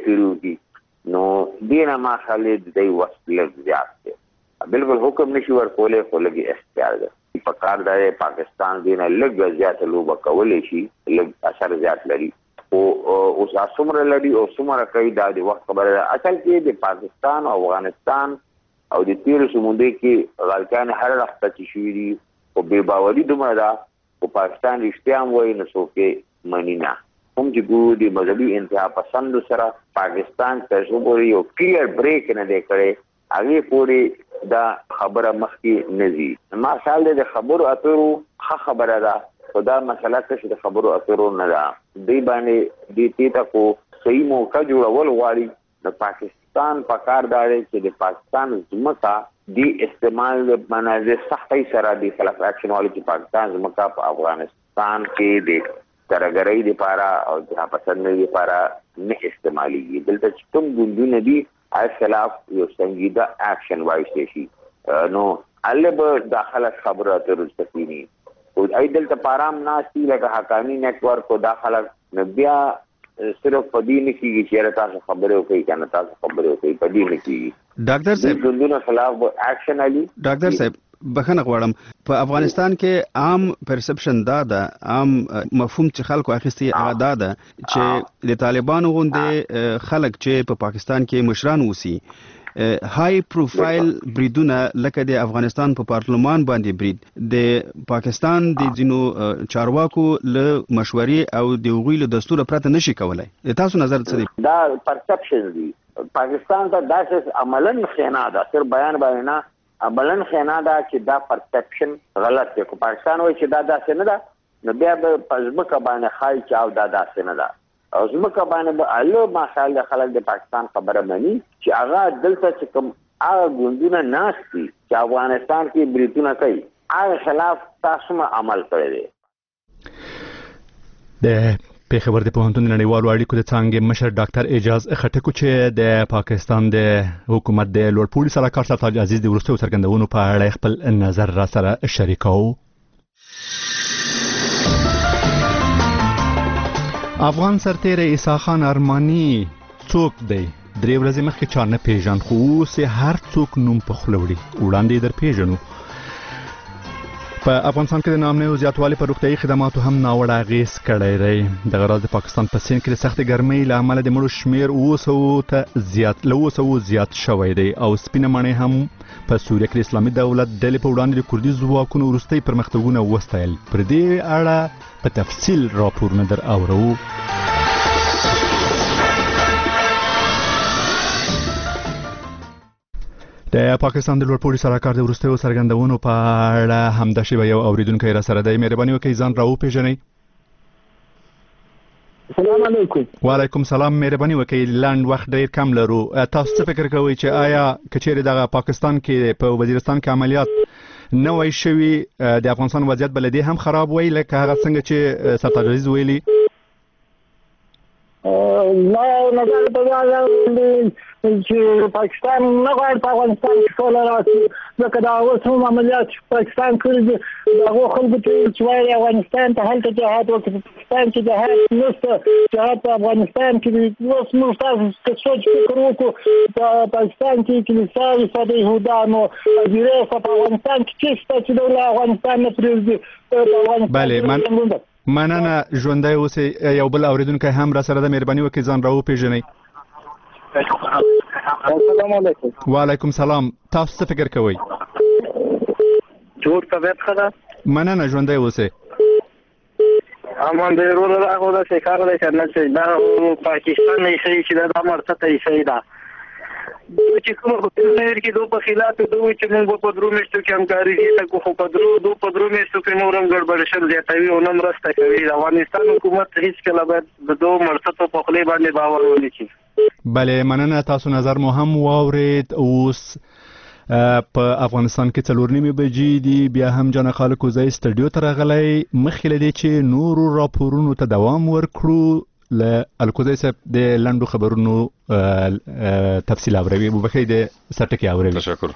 S9: کړو نو دینه ما خالد دای وسله زیات دی. بالکل حکم نشي ورکولې خو لګي اختیار دی. په کار دا پاکستان دینه لږ زیات لوبه کولې شي لږ اثر زیات لري او اوس اسمره لري او سمره کوي دا د وخت خبره ده. اصل کې د پاکستان او افغانستان او د تیر سمونده کې غلطان هر وخت چې شوې دي او بے باوري دومره ده او پاکستان رښتیا هم وایي نو څوک مني نه. هم چې ګورو د مذهبي انتها پسند سره پاکستان تر څو یو کلیر بریک نه دی کړی هغه پورې دا خبره مخکې نه ځي. ما خیال د خبرو اترو ښه خبره ده خدا مسله چې د خبرو اترو نه ده دی باندې د تیتا کو صحیح موقع جوړول غواړي. د پاکستان په کار داري چې د پاکستان ځمکه دی استعمال باندې سختي سره د خلاف اکشن والی چې پاکستان ځمکه په افغانستان کې د ترګرۍ لپاره او د پسند لپاره نه استعمالي. دلته چې کوم ګوندونه دي هغه خلاف یو څنګه اکشن وایي شي نو البته داخله خبره اترو ستینی او ایدل ته پارام ناشتي لکه حقانی نیټورک او داخله بیا صرف پدې نه کیږي چې تاسو خبرې وکړئ کنه تاسو خبرې وکړئ پدې نه کیږي.
S16: ډاکټر صاحب
S9: ګوندونو خلاف اکشن علي.
S16: ډاکټر صاحب بخښنه غواړم په افغانستان کې عام پرسپشن دا ده عام مفهوم چې خلکو اخیستي هغه دا ده چې د طالبانو غوندې خلک چې په پاکستان کې مشران وسی های پروفایل بریدونه لکه د افغانستان په پارلمان باندې برید د پاکستان د ځینو چارواکو له مشورې او د هغوی له دستور پرته نشي کولای. تاسو نظر څه دی؟
S9: دا پرسپشن دی. پاکستان ته داسې عملاً خیانت ده صرف بیان باندې نه عملاً خیانت ده چې دا پرسپشن غلط دی. کو پاکستان وایي چې دا داسې نه ده نو بیا به په ځمکه باندې خای چې او دا داسې نه ده او ځمکه باندې به الله ماشاءالله خلک د پاکستان خبره مني چې هغه دلته چې کوم هغه ګوندونه ناست دي چې افغانستان کې بریتونه کوي هغه خلاف تاسو ما عمل کړی دی.
S1: د پیښور د پوهنتون نړیوالو اړیکو د څانګې مشر ډاکټر اعجاز خټک چې د پاکستان د حکومت د لوړپوړي سلاکار سرتاج عزیز د وروستیو څرګندونو په اړه خپل نظر را سره شریکاو. افغان سرتیر عیسی خان ارمانی څوک دی؟ درې ورځې مخکې چا نه پیژاند خو اوس هر څوک نوم په خوله وړي. وړاندې در پیژنو. په افغانستان کې د نامنیو زیاتوالي پر روغتیايي خدماتو هم ناوړه اغېز کړی دی. دغه راز د پاکستان په سیند کې د سختې ګرمۍ له امله د مړو شمېر اوه سوو ته زیات له اوه سوو زیات شوی دی او سپینه ماڼۍ هم په سوریه کې د اسلامي دولت ډلې په وړاندې د کردي ځواکونو وروستۍ پرمختګونه وستایل. پر دې اړه په تفصیل راپورونه در اورو. د پاکستان د لوړپوړي سلاکار د وروستیو څرګندونو په اړه همدا شیبه یو اوریدونکی را سره دی. مهرباني وکړئ ځان را وپېژنئ.
S17: السلام علیکم.
S1: وعلیکم سلام. مهرباني وکړئ لنډ وخت ډیر کم لرو. تاسو څه فکر کوئ چې آیا کچېرې دغه پاکستان کې په وزیرستان کې عملیات نه وای شوي د افغانستان وضعیت بل دې هم خراب وای لکه هغه څنګه چې سرتاج عزیز ویلي؟
S17: ما نظر به چې پاکستان نه غواړي په افغانستان کې ټول راشي ځکه دا اوس هم عملیات پاکستان کړی دي. د هغو خلکو ته چې وایي افغانستان ته هلته جهاد وکړي په پاکستان کې جهاد نشته. جهاد په افغانستان کې دی. اوس موږ تاسو که سوچ فکر وکړو په پاکستان کې کلیساوي ستا د یهودانو هدیرې په افغانستان کې چې شته چې دولت افغانستان نه پرېږدي.
S1: بله من مننه. ژوندی اوسئ. یو بل اوریدونکی هم را سره ده. مهرباني وکړئ ځان را وپېژنئ.
S17: السلام علیکم.
S1: وعلیکم سلام. تاسو څه فکر کوئ؟
S17: جوړ طبیعت ښه ده.
S1: مننه. ژوندی اوسئ.
S17: امان د ورور راغو د شکار د کنه چې دا پاکستان نه شي چې دا مرته ته شي دا چې کوم په تیر کې دوه په خلاف دوه چې موږ په درو میاشتو کې همکاري کوي خو په درو دوه په درو میاشتو کې نورم ګډوډ شل زیاتوي او نم راسته کوي د افغانستان حکومت هیڅ کله باید د دوه مرستو په خلی باندې باور ونکړي.
S1: بله مننه، تاسو نظر مو هم واورید. اوس په افغانستان کې څلور نیمې بجې دي، بیا هم جان خالق زه استډیو ته راغلی مخکې له دې چې نورو راپورونو ته دوام ورکړو له الکوزی صاحب د لنډو خبرونو تفصیل اوروي بوبکر د سټکی اوروي.
S3: تشکر.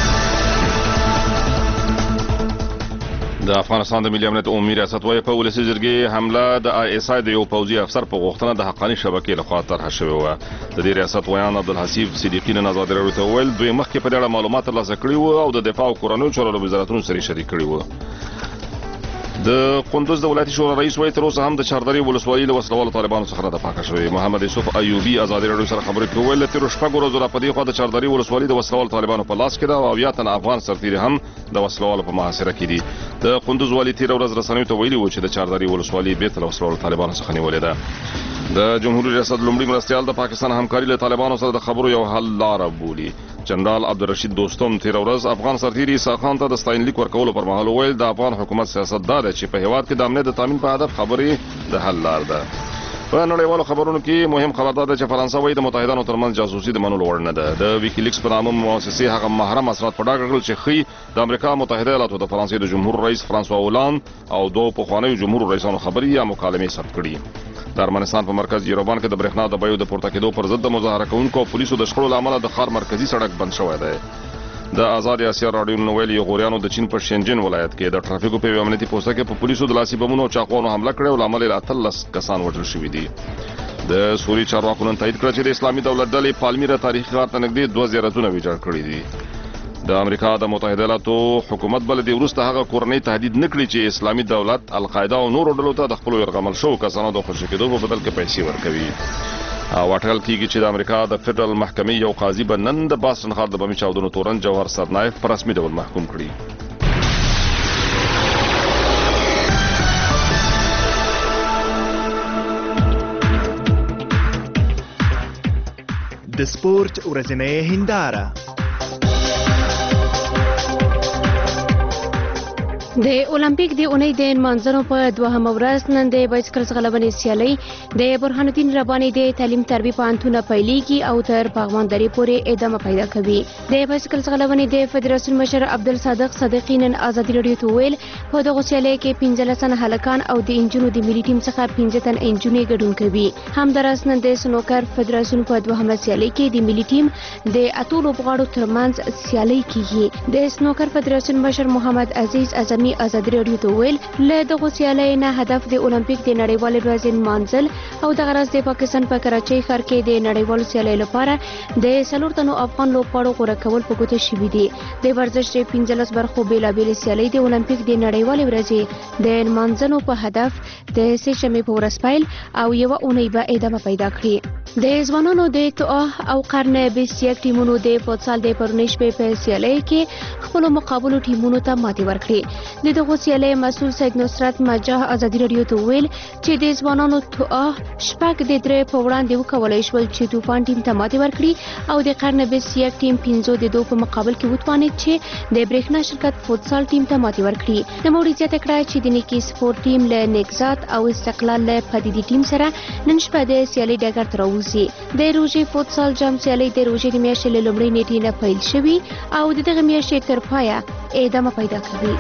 S3: د افغانستان د ملي امنیت عمومي ریاست وايي په ولسي جرګې حمله د آی اس آی د یو پوځي افسر په غوښتنه د حقاني شبکې لخوا طرح شوې وه. د دې ریاست ویان عبدالحسیب صدیقي نن ازادي راډیو ته وویل دوی مخکې په دې اړه معلومات ترلاسه کړي وو او د دفاع او کورنیو چارو وزارتونو سره شریک کړي وو. د قندوز د ولایتي شورا رئیس وايي تر اوسه هم د چاردرې ولسوالۍ له وسلوالو طالبانو څخه نه ده پاکه شوې. محمد یوسف ایوبي ازادي راډیو سره خبرې کوي ویل تر شپږ ورځو را پدې خو د چاردرې ولسوالۍ د وسلوالو طالبانو په لاس کې ده او یا تن افغان سرتیري هم د وسلوالو په محاصره کې دي. د قندوز والي تیر ورځ رسنیو ته ویلي و چې د چاردرې ولسوالۍ بیرته له وسلوالو طالبانو څخه نیولې ده. د جمهوریت ریاست لومړي مرستیال د پاکستان همکاري له طالبانو سره د خبرو یو حل لاره بولي. جنرال عبدالرشید دوستم تیر ورځ افغان سرتیري عیسی خان ته د ستاینلیک ورکولو پر مهال وویل د افغان حکومت سیاست دا دی چې په هیواد کې د امنیت د تامین په هدف خبرې د حل لار ده. په نړیوالو خبرونو کې مهم خبر دا ده چې فرانسه وايي د متحدانو ترمنځ جاسوسي د منلو وړ نه ده. د ویکیلیکس په نامه مؤسسې هغه محرم اسناد په ډاګه کړل چې ښیي د امریکا متحده ایالاتو د فرانسې د جمهور رئیس فرانسوا اولاند او دوه پخوانیو جمهور رئیسانو خبرې یا مکالمې ثبت کړي. د ارمنستان په مرکز یروان کې د برېښنا د بیو د پورته کېدو پر ضد د مظاهره کوونکو او پولیسو د شخړو له امله د ښار مرکزي سړک بند شوی دی. د آزاد اسیا راډیو نو ویلي غوریانو د چین په شینجن ولایت کې د ټرافیکو په امنیتي پوسټه کې په پولیسو د لاسي بمونو او چاقوانو حمله کړې او لامل یې اتلس کسان وژل شوي دي. د سوري چارواکو نن تایید کړ چې د اسلامي دولت ډلې پالمیرا تاریخي ښار ته نږدې دوه زیارتونه ویجاړ کړي دي. د امریکا د متحده ایالاتو حکومت بل دی وروسته هغه کورنۍ تهدید نه کړي چې اسلامي دولت القاعده او نورو ډلو ته د خپلو یرغمل شوو کسانو د خوشي کېدو په بدل کې پیسې ورکوي. او اټکل کیږي چې د امریکا د فدرال محکمې یو قاضي به نن د باستن ښار د بمي چاودنو تورن جوهر سرنایف په رسمي ډول محکوم کړي.
S14: د سپورت ورځنۍ هنداره.
S18: د اولمپیک د اونۍ د نمانځنو په دوهمه ورځ نن د بایسکل ځغلونې سیالۍ د برهان الدین رباني د تعلیم تربیه پوهنتونه پیلېږي او تر پغمان درې پورې ادامه پیدا کوي. د بایسکل ځغلونې د فدراسیون مشر عبدالصادق صدیقي نن ازادي راډیو ته ویل په دغه سیالۍ کې پنځلس تنه هلکان او د انجونو د ملي ټیم څخه پنځه تنه انجونې ګډون کوي. همداراز نن د سنوکر فدراسیون په دوهمه سیالۍ کې د ملي ټیم د اتو لوبغاړو ترمنځ سیالۍ کیږي. د سنوکر فدراسیون مشر محمد عزیز اعظمي ازادي راډیو ته ویل له دغه سیالۍ نه هدف د اولمپیک د نړیوالې ورځې نمانځل او دغه ورځ د پاکستان په کراچۍ ښار کې د نړیوالو سیالیو لپاره د څلور تنو افغان لوبغاړو غوره کول په ګوته شوي دي. د ورزش د پنځلس برخو بېلابېلې سیالۍ د اولمپیک د نړیوالې ورځې د نمانځنو په هدف د سې شنبې په ورځ پیل او یوه اونۍ به ادامه پیدا کړي. د ځوانانو د تواه او قرن بیست یک ټیمونو د فوتسال د پرونۍ شپې په سیالۍ کې خپلو مقابلو ټیمونو ته ماتې ورکړې. د دغه سیالۍ مسؤل سید نصرت مجاح ازادي راډیو ته ویل چې د ځوانانو تواه شپږ د درې په وړاندې وکولای شول چې طوفان ټیم ته ماتې ورکړي او د قرن بیست یک ټیم پنځو د دوه په مقابل کې وتوانید چې د برېښنا شرکت فوتسال ټیم ته ماتې ورکړي. نوموړي زیاته کړه چې د نیکي سپورت ټیم له نګزات او استقلال له پدیدي ټیم سره نن شپه د سیالۍ ډګر ته راوځي. د روژې فوتسال جام سیالۍ د روژې د میاشتې له لومړۍ نیټې نه پیل شوي او د دغه میاشتې تر پایه ادامه پیدا کوي.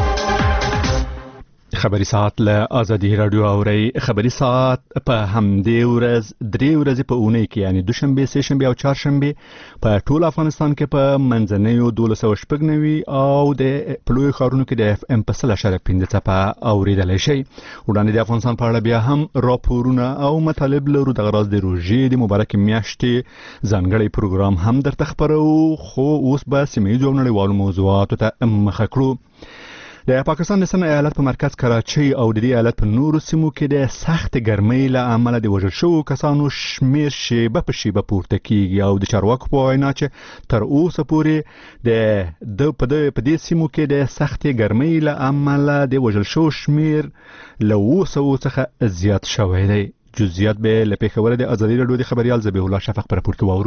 S1: خبری ساعت له ازادي راډیو اوري. خبری ساعت په همدې ورځ درې ورځې په اونۍ کې یعنی دوشنبه سه شنبه او چهارشنبه په ټول افغانستان کې په منځنیو دولس سوه شپږ نوي او د پلوي ښارونو کې د اف ام په سل اشاریه پنځه څپه اوریدلی شي. وړاندې د افغانستان په اړه بیا هم راپورونه او مطالب لرو. دغه راز د روژې د مبارکې میاشتې ځانګړی پروګرام هم درته خپرو خو اوس به سیمه ییزو او نړیوالو موضوعاتو ته مخه کړو. د پاکستان د سن ایالت په مرکز کراچۍ او د دې ایالت په نورو سیمو کې د سخت ګرمۍ له امله د وژل شوو کسانو شمیر شیبه په شیبه پورته کیږي او د چارواکو په وینا چې تر اوسه پورې د د په دې سیمو کې د سخت ګرمۍ له امله د وژل شوو شمیر له اوه سوو څخه زیات شوی دی. جزئیات به له پېښوره د ازادي راډیو د خبریال ذبیح الله شفق په راپور کې واورو.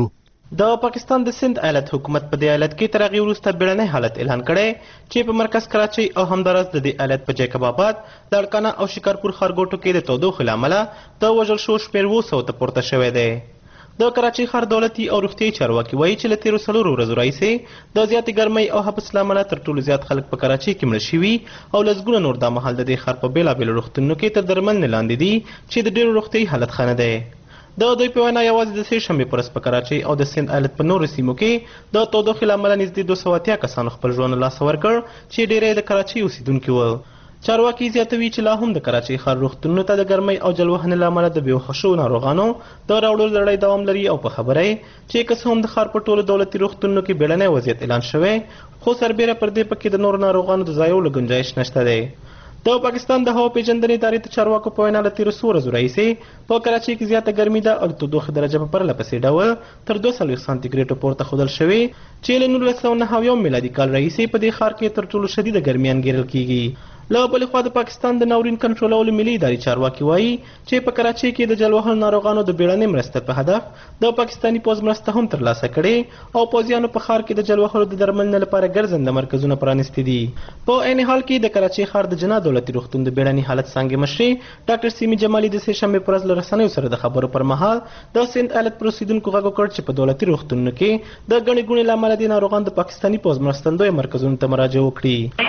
S19: د پاکستان د سند ایالت حکومت په دې ایالت کې تر هغې وروسته بیړنی حالت اعلان کړی چې په مرکز کراچۍ او همداراز د دې ایالت په جیکب آباد، لاړکانه او شکارپور ښارګوټو کې د تودوخې له امله د وژل شوو شمېر اووه سوو ته پورته شوی دی. د کراچۍ ښار دولتي او روغتیایي چارواکي وایي چې له تېرو څلورو ورځو راهیسې د زیاتې ګرمۍ او حبس له امله تر ټولو زیات خلک په کراچۍ کې مړه شوي او لسګونه نور دا مهال د دې ښار په بېلابېلو روغتونونو کې تر درملنې لاندې دي چې د ډېرو روغتیایي حالت ښه نه دی. د دوی په وینا یوازې د سې شنبې په ورځ په کراچۍ او د سند ایالت په نورو سیمو کې د تودوخې له امله نږدې دوه سوه اتیا کسانو خپل ژوند له لاسه ورکړ چې ډېری د کراچۍ اوسېدونکي ول. چارواکي زیاتوي چې لا هم د کراچۍ ښار روغتونونو ته د ګرمۍ او جلوهنې له امله د بېهوښه شوو ناروغانو د راوړلو لړۍ دوام لري او په خبره یې چې که څه هم د ښار په ټولو دولتي روغتونونو کې بیړنی وضعیت اعلان شوی، خو سربیره پر دې پکې د نورو ناروغانو د ځایولو ګنجایش نشته دی. د پاکستان د هوا پیژندنې ادارې د چارواکو په وینا له تېرو څو ورځو راهیسې په کراچۍ کې زیاته ګرمي ده او د تودوخې درجه په پرله پسې ډول تر دوه څلوېښت سانتي ګریډو پورته ښودل شوې چې له نولس سوه نهه اویا میلادي کال راهیسې په دې ښار کې تر ټولو شدیده ګرمي انګېرل کېږي. له بلې خوا د پاکستان د ناورین کنټرولولو ملي ادارې چارواکي وایي چې په کراچۍ کې د جلوهل ناروغانو د بیړنۍ مرستې په هدف د پاکستاني پوځ مرسته هم ترلاسه کړې او پوځیانو په ښار کې د جلوهلو د درملنې لپاره ګرځنده مرکزونه پرانیستي دي. په عین حال کې د کراچۍ ښار د جناح دولتي روغتون د بیړني حالت څانګې مشري ډاکټر سیمي جمالي د سې شنبې په ورځ له رسنیو سره د خبرو پر مهال د سند ایالت پر اوسېدونکو غږ وکړ چې په دولتي روغتونونو کې د ګڼې ګوڼې له امله دې ناروغان د پاکستاني پوځ مرستندویه مرکزونو ته مراجعه وکړي.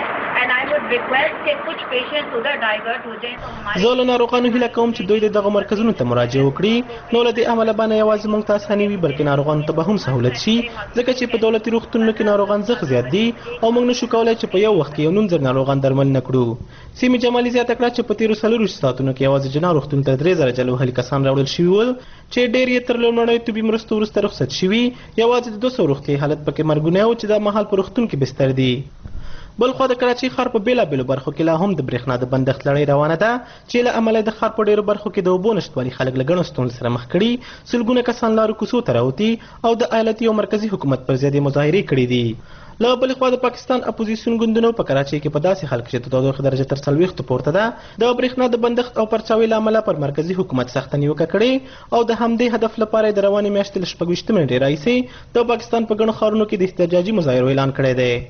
S19: زه له ناروغانو هیله کوم چې دوی د دغه مرکزونو ته مراجعه وکړي، نو له دې امله به نه یوازې موږ ته اساني وي بلکې ناروغانو ته به هم سهولت شي، ځکه چې په دولتي روغتونونو کې ناروغان زغ زیات دي او موږ نشو کولی چې په یو وخت کې یو نیم زر ناروغان درملنه کړو. سیمې جمالي زیاته کړه چې په تېرو څلورویشتو ساعتونو کې یوازې جناح روغتون ته درې زره جلوهلي کسان راوړل شوي ول چې ډېر یې تر لومړنیو طبي مرستو وروسته رخصت شوي، یوازې د دوه سوو روغتیایي حالت پکې مرګونی و چې دا مهال په روغتون کې بستر دي. بل خوا د کراچۍ ښار په بېلابېلو برخو کې لا هم د برېښنا د بندښت لړۍ روانه ده چې له امله د ښار په ډېرو برخو کې د اوبو نشتوالي خلک له ګڼو ستونزو سره مخ کړي. سلګونه کسان لارو کوڅو ته راوتي او د ایالتي او مرکزي حکومت پر ضد یې مظاهرې کړي دي. له بلې خوا د پاکستان اپوزیسیون ګوندونو په کراچۍ کې په داسې حال کې چې د تودوخې درجه تر څلوېښتو پورته ده د برېښنا د بندښت او پرچاوۍ له امله پر مرکزي حکومت سخته نیوکه کړې او د همدې هدف لپاره یې د روانې میاشتې له شپږویشتمې نېټې راهیسې د پاکستان په ګڼو ښارونو کې د احتجاجي مظاهرو اعلان کړی دی.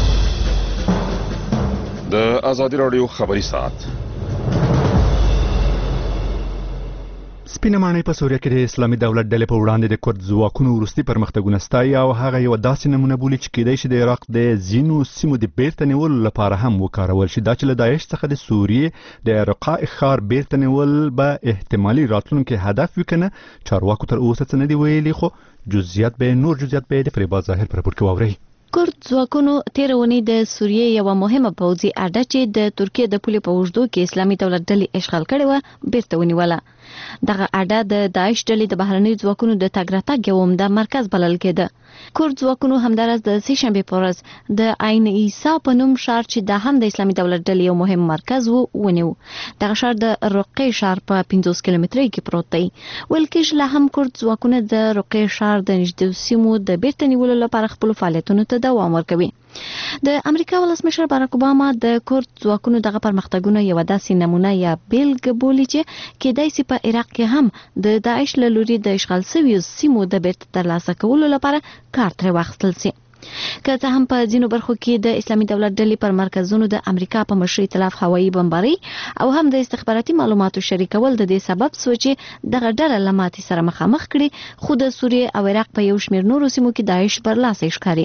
S3: د ازادي راډیو خبري ساعت.
S1: سپینه ماڼۍ په سوریه کې د اسلامي دولت ډلې په وړاندې د کورد ځواکونو وروستي پرمختګونه ستایي او هغه یوه داسې نمونه بولي چې کیدای شي د عراق د ځینو سیمو د بیرته نیولو لپاره هم وکارول شي. دا چې له داعش څخه د سوریې د رقاع ښار بیرته نیول به احتمالي راتلونکي هدف وي که نه، چارواکو تر اوسه څه نه دي ویلي، خو جزئیات به نور جزئیات به د فریبا ظاهر په راپور کې واورئ.
S20: کورد ځواکونو تېره اونۍ د سوریې یوه مهمه پوځي اډه چې د ترکیې د پولې په اوږدو کې اسلامي دولت ډلې اشغال کړې وه بیرته ونیوله. دغه اډه د داعش ډلې د بهرنیو ځواکونو د تګ راتګ یو عمده مرکز بلل کېده. کورد ځواکونو همداراز د سې شنبې په ورځ د عین عیسی په نوم ښار چې دا هم د اسلامي دولت ډلې یو مهم مرکز و ونیو. دغه ښار د رقې ښار په پنځوس کیلومترۍ کې پروت دی. ویل کېږي لا هم کورد ځواکونه د رقې ښار د نږدې سیمو د بیرته نیولو لپاره خپلو فعالیتونو ته دوام ورکوي. د امریکا ولسمشر باراک اوباما د کورد ځواکونو دغه پرمختګونه یوه داسې نمونه یا بیلګه بولي چې کیدای سي په عراق کې هم د داعش له لوري د اشغال شویو سیمو د بیرته ترلاسه کولو لپاره کار ترې واخیستل سي. که څه هم په ځینو برخو کې د اسلامي دولت ډلې پر مرکزونو د امریکا په مشرۍ اطلاف هوایي بمباري او هم د استخباراتي معلوماتو شریکول د دې سبب سو چې دغه ډله له ماتې سره مخامخ کړي، خو د سوریې او عراق په یو شمېر نورو سیمو کې داعش برلاسه ښکاري.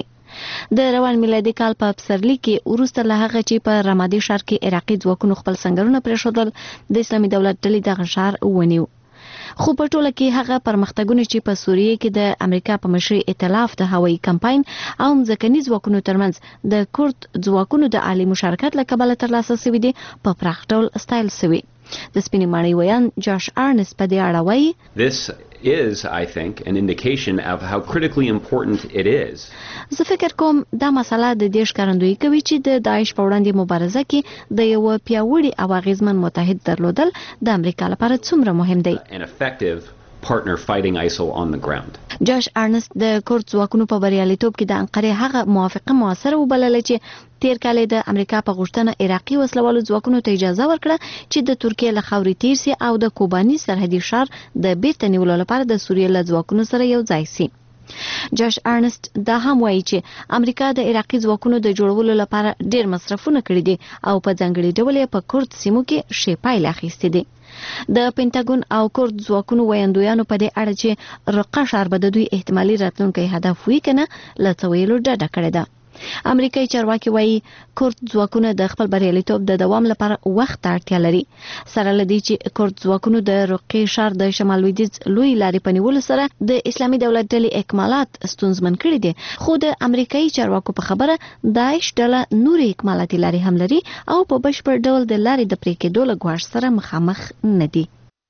S20: د روان میلادي کال په پسرلي کې وروسته له هغه چې په رمادي ښار کې عراقي ځواکونو خپل سنګرونه پرېښودل، د اسلامي دولت ډلې دغه ښار ونیو. خو په ټوله کې هغه پرمختګونه چې په سوریې کې د امریکا په مشرۍ ائتلاف د هوایي کمپاین او ځمکني ځواکونو ترمنځ د کورد ځواکونو د عالي مشارکت له کبله ترلاسه شوي دي په پراخ ډول ستایل شوي. د سپینې ماڼۍ ویان جاش ارنس په دې اړه وایي
S21: This is, I think, an indication of how critically important it is.
S20: زه فکر کوم دا مسله د دې ښکارندویي کوي چې د داعش په وړاندې مبارزه کې د یو پیاوړي او اغیزمن متحد درلودل د امریکا لپاره څومره مهم دی.
S21: An effective partner fighting I S I L on the ground.
S20: جاش ارنس د کورد ځواکونو په بریالیتوب کې د انقرې هغه موافقه موثره وبلله چې تیر کال د امریکا په غوښتنه عراقي وسلوالو ځواکونو ته اجازه ورکړه چې د ترکیې له خاورې تیر سي او د کوباني سرحدي ښار د بیرته نیولو لپاره د سوریې له ځواکونو سره یو ځای سي. جاش ارنست دا هم وایي چې امریکا د عراقي ځواکونو د جوړولو لپاره ډېر مصرفونه کړي دي او په ځانګړي ډول یې په کورد سیمو کې ښې پایلې اخیستې دي. د پینټاګون او کورد ځواکونو ویاندویانو په دې اړه چې رقه ښار به د دوی احتمالي راتلونکی هدف وي که نه له څه ویلو ډډه کړې ده. امریکایي چارواکي وایي کورد ځواکونه د خپل بریالیتوب د دوام لپاره وخت ته اړتیا لري. سره له دې چې کورد ځواکونو د رقې ښار د شمال لویدیځ لوی لارې په نیولو سره د اسلامي دولت ډلې اکمالات ستونزمن کړي دي، خو د امریکایي چارواکو په خبره داعش ډله نورې اکمالاتي لارې هم لري او په بشپړ ډول د لارې د پرې کېدو له ګواښ سره مخامخ نه دي.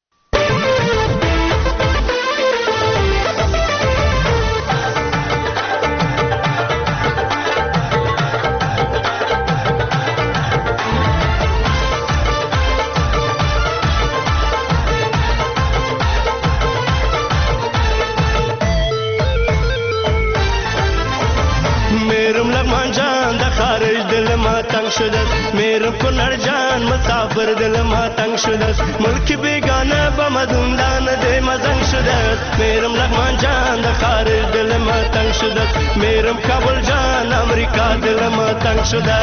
S5: تنگ شده میرم کنر جان مسافر دل ما تنگ شده ملک بیگانه با مدوندان ده مزنگ شده میرم لغمان جان ده خارج دل ما تنگ شده میرم کابل جان امریکا دل ما تنگ شده.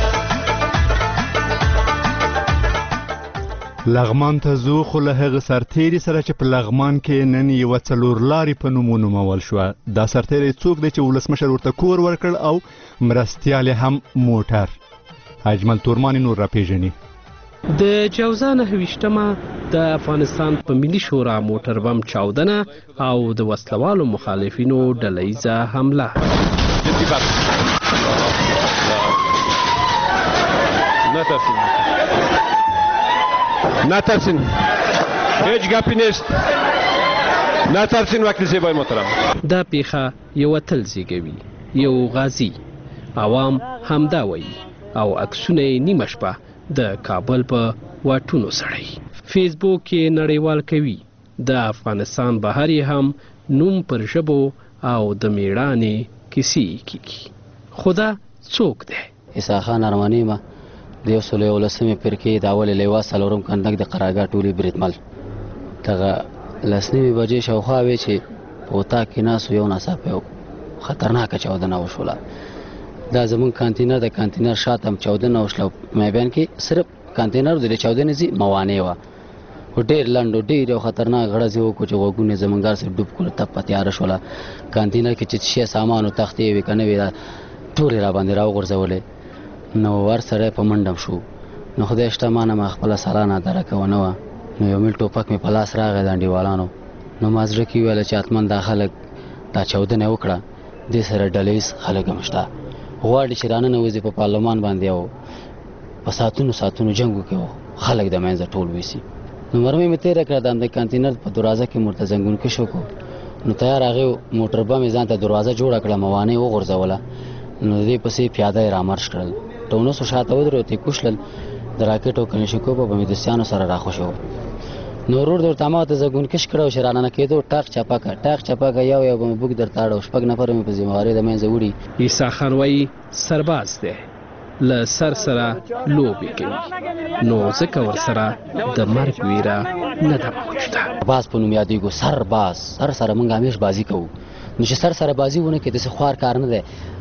S1: لغمان ته ځو خو له هغه سرتیري سره چې په لغمان کې نن یوه څلور لارې په نوم ونومول شوه. دا سرتیری څوک دی چې ولسمشر ورته کور ورکړ او مرستیال هم موټر. اجمل تورمانی نور راپېژني.
S12: د جوزا نهه ویشتمه د افغانستان په ملي شورا موټر بم چاودنه او د وسلوالو مخالفینو ډلهیزه حمله.
S22: نترسین هیچ گپی نیست نترسین وکیل زیبای محترم.
S12: دا پیښه یو تل زیږوي یو غازی عوام همدا وایي او عکسونه نیمه شپه د کابل په واټونو سړی فیسبوک کې نړیوال کوي. د افغانستان بهر هم نوم پر ژبو او د میړانې کیسې کیږي. خدا څوک دی؟
S2: عیسی خان ارمانی ما د یو سل یولسمې فرقې د اولې لیوا څلورم کندک د قرارداد ټولي بریدمل دغه لس نیمې بجې شاوخوا وې چې په اطاق کې ناست یو ناڅاپه یو خطرناکه چاودنه وشوله. دا زمونږ کانتینر د کانتینر شاته هم چاودنه وشوله. میبین کې صرف کانتینر د چاودنې ځي موانع وه خو ډېر لنډ او ډېر یو خطرناک غړز یې وکړو چې غوږونه زمونږ داسې ډوب کړو تپه تیاره شوله. کانتینر کې چې شی سامان او تختې وې که نه وې ټولې را باندې راوغورځولې نو ور سره په منډم شو. نو خدای شته ما نه ما خپله سالانه درکه ونه وه نو یو میل ټوپک مې په لاس راغی د انډیوالانو. نو ما زړه کې ویله چې حتمن دا خلک دا چاودنه وکړه دې سره ډلهیز خلک هم شته غواړي چې راننه وځي په پارلمان باندې او په ساعتونو ساعتونو جنګ وکړي خلک د منځه ټول ویسي. نو مرمۍ مې تېره کړه د کانتینر په دروازه کې ورته زنګونکش وکړو. نو تیار هغې موټر بم یې ځان ته دروازه جوړه کړه موانع یې وغورځوله. نو د دې پسې پیاده یې رامرش کړل. ټونسو شاته ودرېد یې کوشلل د راکټ او کلشینکوف به مې د سیانو سره راخوشي وو. نو ورور د ورته ما ته زګونکش کړه او چې راننه کېدو ټاق چپه کړه ټاق چپه کړه یو یو به مې بوک درته اړ او شپږ نفر مې په ذمهوارۍ د منځه وړي.
S12: عیسی خان وایي سرباز دی له سر سره لوبې کوي نو ځکه ورسره د مرګ ویره نه ده موجوده.
S2: باز په نوم یادېږو سرباز سر سره موږ همیش بازي کوو. نو چې سر سره بازي ونه کړي داسې خوار کار نه دی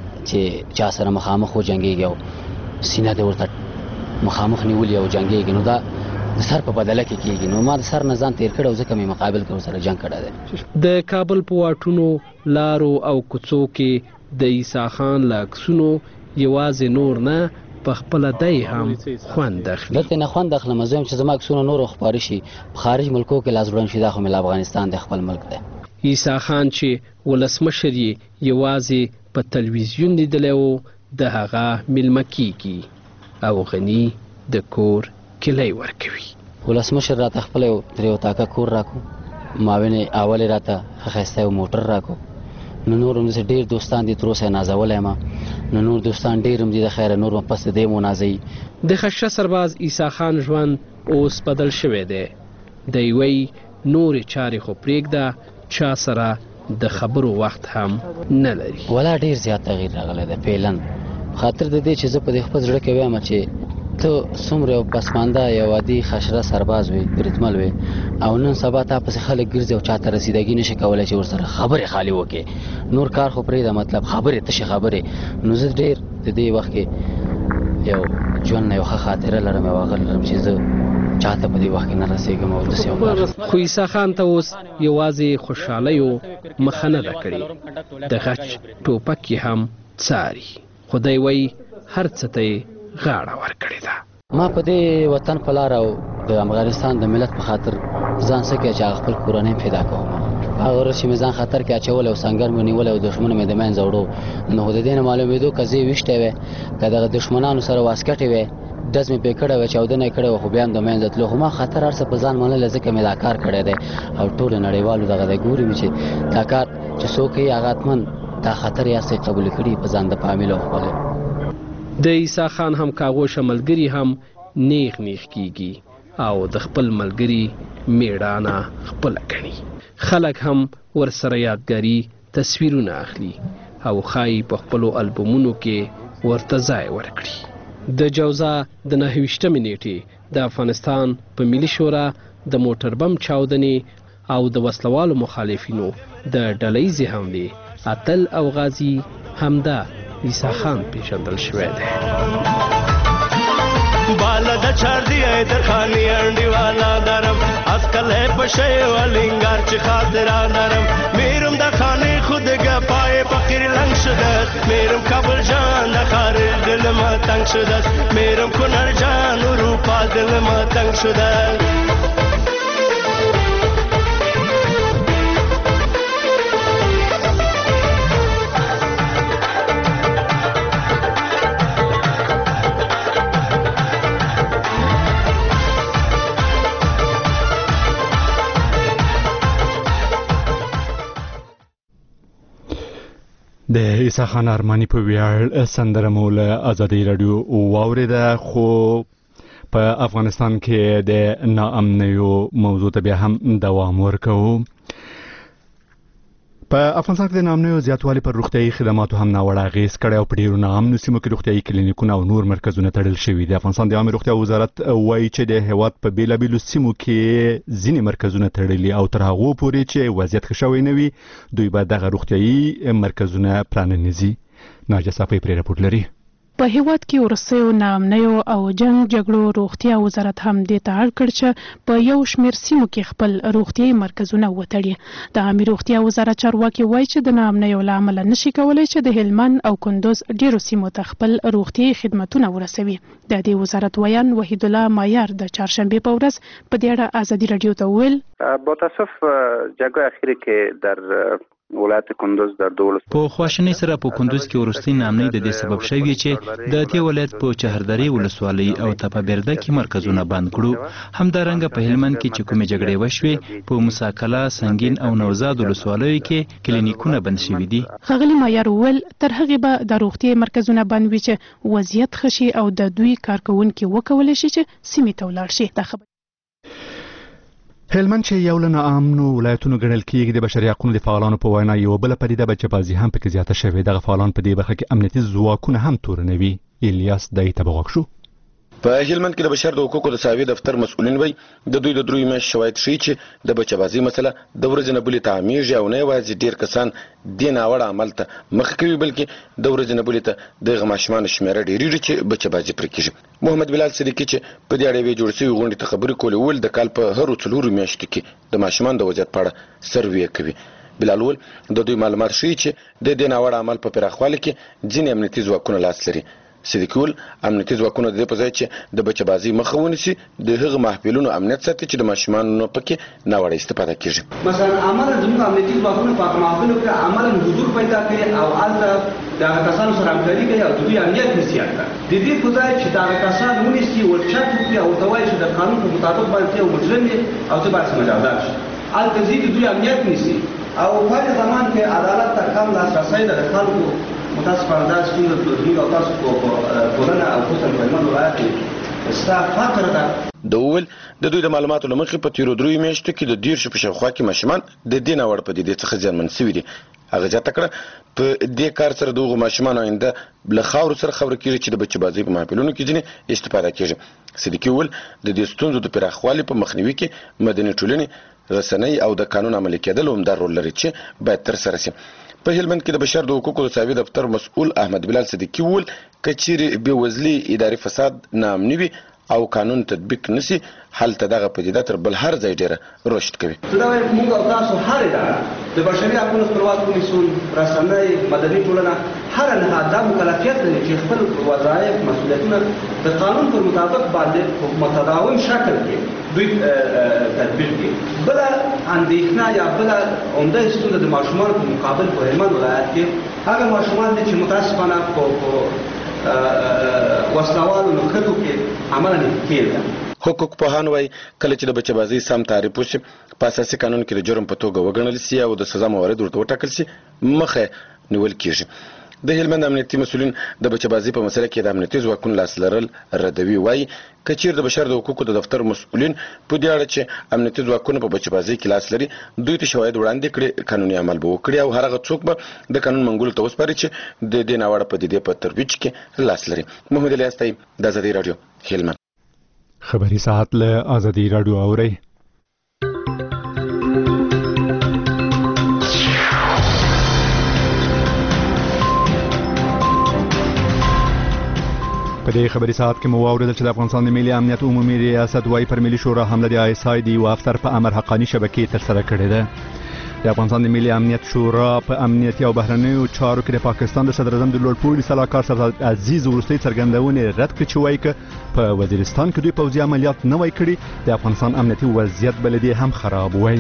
S2: چې چا سره مخامخ وجنګېږي او سینه دې ورته مخامخ نیولي او جنګېږي. نو دا د سر په بدله کې کېږي. نو ما د سر نه ځان تېر کړی او ځکه مې مقابل کې ورسره جنګ کړی دی.
S12: د کابل په واټونو لارو او کوڅو کې د عیسی خان له عکسونو یوازې نور نه په خپله دی هم خوند اخلي.
S2: دلته نه خوند اخلم زه یم چې زما عکسونه نورو خپاره شي په خارج ملکو کې لاس وړاندې شي. دا خو مې افغانستان د خپل ملک دی.
S12: عیسی خان چې ولسمشر یې یوازې په تلویزیون لیدلی و د هغه میلمه کیږي او غني د کور کلی ورکوي.
S2: ولسمشر راته خپل یو درې اتاقه کور راکو. معاون اول یې راته ښه ښایسته یو موټر راکو. نو نور هم داسې ډېر دوستان دي تر اوسه یې نازولی یم. نو نور دوستان ډېر هم دي د خیره نور هم پس د دې منازوي.
S12: د ښه سرباز عیسی خان ژوند اوس بدل شوی دی. دی وایي نورې چارې خو پرېږده چا سره د خبرو وخت هم نه لري.
S2: ولا ډېر زیات تغییر راغلی دی فعلا خاطر د دې چې زه په دې خپل زړه کې وایم چې ته څومره پسمانده یو عادي خشره سرباز وي بریدمل وي او نن سبا تا پس خلک ګرځي او چاته رسیدګي نشي کولای چې ورسره خبره خالی وکي نور کار خو پرې دا مطلب خبره تشه خبره نو زه ډیر د دې وخت کې یو ژوند یو خاطره لرم او هغه لرم چې زه چاته په دې وخت کې نه رسیږم او داسې یو
S12: خو عیسی خان ته اوس یوازې خوشحالۍ او مخه نه ده کړې د غچ ټوپک یې هم څاري خدای وایي هر څه ته یې غاړه ورکړې ده.
S2: ما په دې وطن په لار او د افغانستان د ملت په خاطر ځان څه کې چې خپل کورنۍ پیدا کوم هغه چې مې ځان خطر کې اچول او سنگر مې نیول او دښمن مې د منځ وړو نو د دې نه معلومېدو که زه ویشته وې که دغه دښمنانو سره واسکټې وې دز مې پې کړی وې چاودنه یې کړې وه خو بیا هم د منځه تلو خو ما خطر هر څه په ځان منلی ځکه مې دا کار کړی دی او ټولو نړیوالو دغه دی ګوري مې چې دا کار چې څوک کوي هغه حتمن دا خطر یې هر څه قبول کړي په ځان د پامل او خپل
S12: د عیسی خان هم کاغوشه ملګري هم نیغ نیغ کیږي او د خپل ملګري میړانه خپله ګڼي خلک هم ورسره یادګاري تصویرونه اخلي او ښایي په خپلو البومونو کې ورته ځای ورکړي. د جوزا د نهه ویشتمې نیټې د افغانستان په ملي شورا د موټر بم چاودنې او د وسلوالو مخالفینو د ډلهیزې حملې اتل او غازي همدا عیسی خان پیژندل شوی دی.
S5: بالا د چار دی در خانی انډی والا درم اسکل ہے پشه ولنګار چې خاطر درم میرم د خانه خود گپای فقیر لنګ شدت میرم کابل جان د خارج دل ما تنگ شدت میرم کنر جان اروپا دل ما تنگ شدت
S1: د عیسی خان ارمانی په ویاړ سندره مو له ازادي رادیو واورېده خو په افغانستان کې د ناامنیو موضوع ته بیا هم دوام ورکوو. په افغانستان کې د ناامنیو زیاتوالی پر روغتیايي خدماتو هم ناوړه اغېز کړی او په ډېرو ناامنو سیمو کې روغتیايي کلینیکونه او نور مرکزونه تړل شوي دي. افغانستان د عامه روغتیا وزارت وایي چې د هېواد په بېلابېلو سیمو کې ځینې مرکزونه تړلي او تر هغو پورې چې وضعیت ښه شوی نه وي دوی به دغه روغتیايي مرکزونه پراننځي. ناجیه صافی پرې راپورټ لري.
S4: په هیواد کې ورسېو ناامنیو او جنگ جګړو روغتیا وزارت هم دې ته اړ کړ چې په یو شمېر سیمو کې خپل روغتیايي مرکزونه وتړي. د عامه روغتیا وزارت چارواکي وایي چې د ناامنیو له امله نشي کولی چې د هلمند او کندوز ډیرو سیمو ته خپل روغتیايي خدمتونه ورسوي. د دې وزارت ویان وحید الله مایار د چهارشنبه په ورځ په دې اړه ازادي رادیو ته وویل
S7: با تاسف جګړه اخیری کې در ولایت کندوز در دولس
S23: په خواشنۍ سره په کندوز کې ورستي نامنۍ د دې سبب شوی چې د دې ولایت په چهردری ولسوالۍ او تپابرده کې مرکزونه بند کړو. همدارنګه په هلمند کې چې کومې جګړې وشوې په مساکلا سنگین او نوزاد ولسوالیو کې کلینیکونه بند شوي دي.
S4: ښاغلي مایار وویل تر هغې به د روغتیايي مرکزونه بند وي چې وضعیت ښه شي او د دوی کارکوونکي وکولی شي چې سیمې ته ولاړ شي. دا خبر
S1: هلمند چې یو له ناامنو ولایتونو ګڼل کېږي د بشري حقونو د فعالانو په وینا یوه بله پدیده بچه‌بازي هم پکې زیاته شوې. دغه فعالان په دې برخه کې امنیتي ځواکونه هم تورنوي. الیاس دای ته بغوښ شو.
S24: په هلمند کې د بشر د حقوقو د ساوي دفتر مسؤلین وایي د دوی د دروي میاشتو شواهد ښیي چې د بچه‌بازي مسله د ورځې نه بلې تعمیږي او نه یوازې ډېر کسان دې ناوړه عمل ته مخه کوي بلکې د ورځې نه بلې ته دغه ماشومانو شمېره ډېرېږي چې بچه‌بازي پرې کېږي. محمد بلال صدیقي چې په دې اړه یوې جوړ شوې غونډې ته خبرې کولې وویل د کال په هرو څلورو میاشتو کې د ماشومانو د وضعیت په اړه سروې کوي. بلال وویل د دوی معلومات ښیي چې د دې ناوړه عمل په پراخوالي کې ځینې امنیتي ځواکونه لاس لري. صدیقي وویل امنیتي ځواکونه د دې په ځای چې د بچه‌بازي مخه ونیسي د هغه محفلونو امنیت ساتي چې د ماشومانو پکې ناوړه استفاده کېږي.
S11: مثلا عملاً زموږ امنیتي ځواکونه په محفلو کې عملاً حضور پیدا کوي او هلته د هغه کسانو سره همکاري کوي او د دوی امنیت نیسي. هلته د دې په ځای چې د هغه کسان ونیسي ورچک وکړي او ورته وایي چې د قانون په مطابق باندې یو مجرم یې او ته باید مجازات شي. هلته ځي د دوی امنیت نیسي او په هر زمان کې عدالت ته کم لاسرسی ده د خلکو متاسفانه دا ستونزه دوی او تاسو په ټولنه او خصوصا په هلمند ولایت کې ستا فقر ده.
S24: د وویل د دوی د معلوماتو له مخې په تېرو دریو میاشتو کې د دېرشو په شاوخوا کې ماشومان د دې ناوړه پدیدې څخه زیانمن شوي دي. هغه جاته کړه په دې کار سره دغه ماشومان آینده له خاور سره خبرې کیږي چې د بچبازي په محفلونو کې ځنې استفاده کیږي. صدیقي ول د دې ستونزو د پراخوالي په مخنیوي کې مدني ټولنې رسنۍ او د قانون عملي کېدل هم دا رول لري چې باید تر سره شي. په هلمند کې د بشر د حقوقو د څاوي دفتر مسؤل احمد بلال صدیقي ول کچېرې بې وزلي اداري فساد ناامني وي او قانون تطبیق نشي هلته دغه پدیده تر بل هر ځای ډېره رشد کوي.
S11: دا موږ او تاسو هر اداره د بشري حقوقو خپلواک کمیسیون رسنۍ مدني ټولنه هر نه دا مکلفیت لري چې خپل وظایف مسؤلیتونه د قانون پر مطابق باندې په متداوم شکل کې دوی تطبیق کړي. بل اندېښنه یا بل عمده ستونزه د ماشومانو په مقابل په هلمند ولایت کې هغه ماشومان دي چې متاسفانه په وسلوالو نکتو کې عملا کېږي.
S24: حقوق پوهان وایي کله چې د بچبازي سم تعریف وشي په اساسي قانون کې د جرم په توګه وګڼل شي او د سزا موارد ورته وټاکل شي مخه نیول کېږي. د هلمند امنیتي مسؤلین د بچبازي په مسله کې د امنیتي ځواکونو لاس لرل ردوي وایي کچیر د بشر د حقوقو د دفتر مسؤلین په دې اړه چې امنیتي ځواکونه په بچبازي کې لاس لري دوی ته شواهد وړاندې کړي قانوني عمل به وکړي او هغه څوک به د قانون منګولو ته وسپاري چې د دې ناوړه پدیدې په ترویج کې لاس لري. محمد الیاس طیب د آزادي رادیو هلمند.
S1: خبری ساعت له آزادي رادیو اوري. په دې خبري ساعت کې مو واوریدل چې د افغانستان د ملي امنیت عمومي ریاست وايي پر ملي شورا حمله د آی اس آی دی او افسر په امر حقاني شبکې تر سره کړې ده. د افغانستان د ملي امنیت شورا په امنیتي او بهرنیو چارو کې د پاکستان د صدر اعظم د لوړپوړي سلاکار سردار عزیز وروستۍ څرګندونې رد کړې چې وایي که په وزیرستان کې دوی پوځي عملیات نه وای کړي د افغانستان امنیتي وضعیت بلدي هم خراب وای.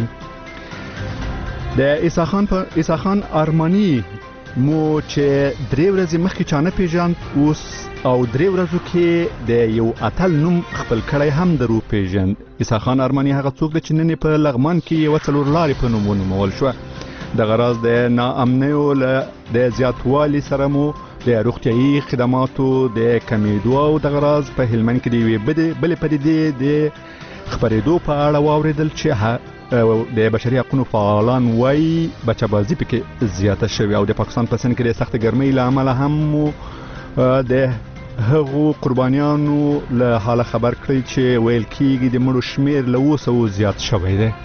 S1: د عیسی خان په عیسی خان ارمانی مو چې درې ورځې مخکې چانه پیژاند اوس او درې ورځو کې د یو اتل نوم خپل کړی هم درو پیژند. عیسی خان ارمانی هغه څوک دی چې نن په لغمان کې یو څلور لارې په نوم ونومول شو. د غراض د ناامنیو له د زیاتوالي سره مو د روغتیايي خدماتو د کمیدو او د غراض په هلمند کې دی وي بل پدیدې د خبرېدو په اړه واوریدل چې د بشري حقوقو فعالان وایي بچبازي پکې زیاته شوې او د پاکستان په سند کې د سخت ګرمۍ له امله هم د هغو قربانیانو له حاله خبر کړی چې ویل کېږي د مړو شمیر له اوه سوو زیات شوی دی.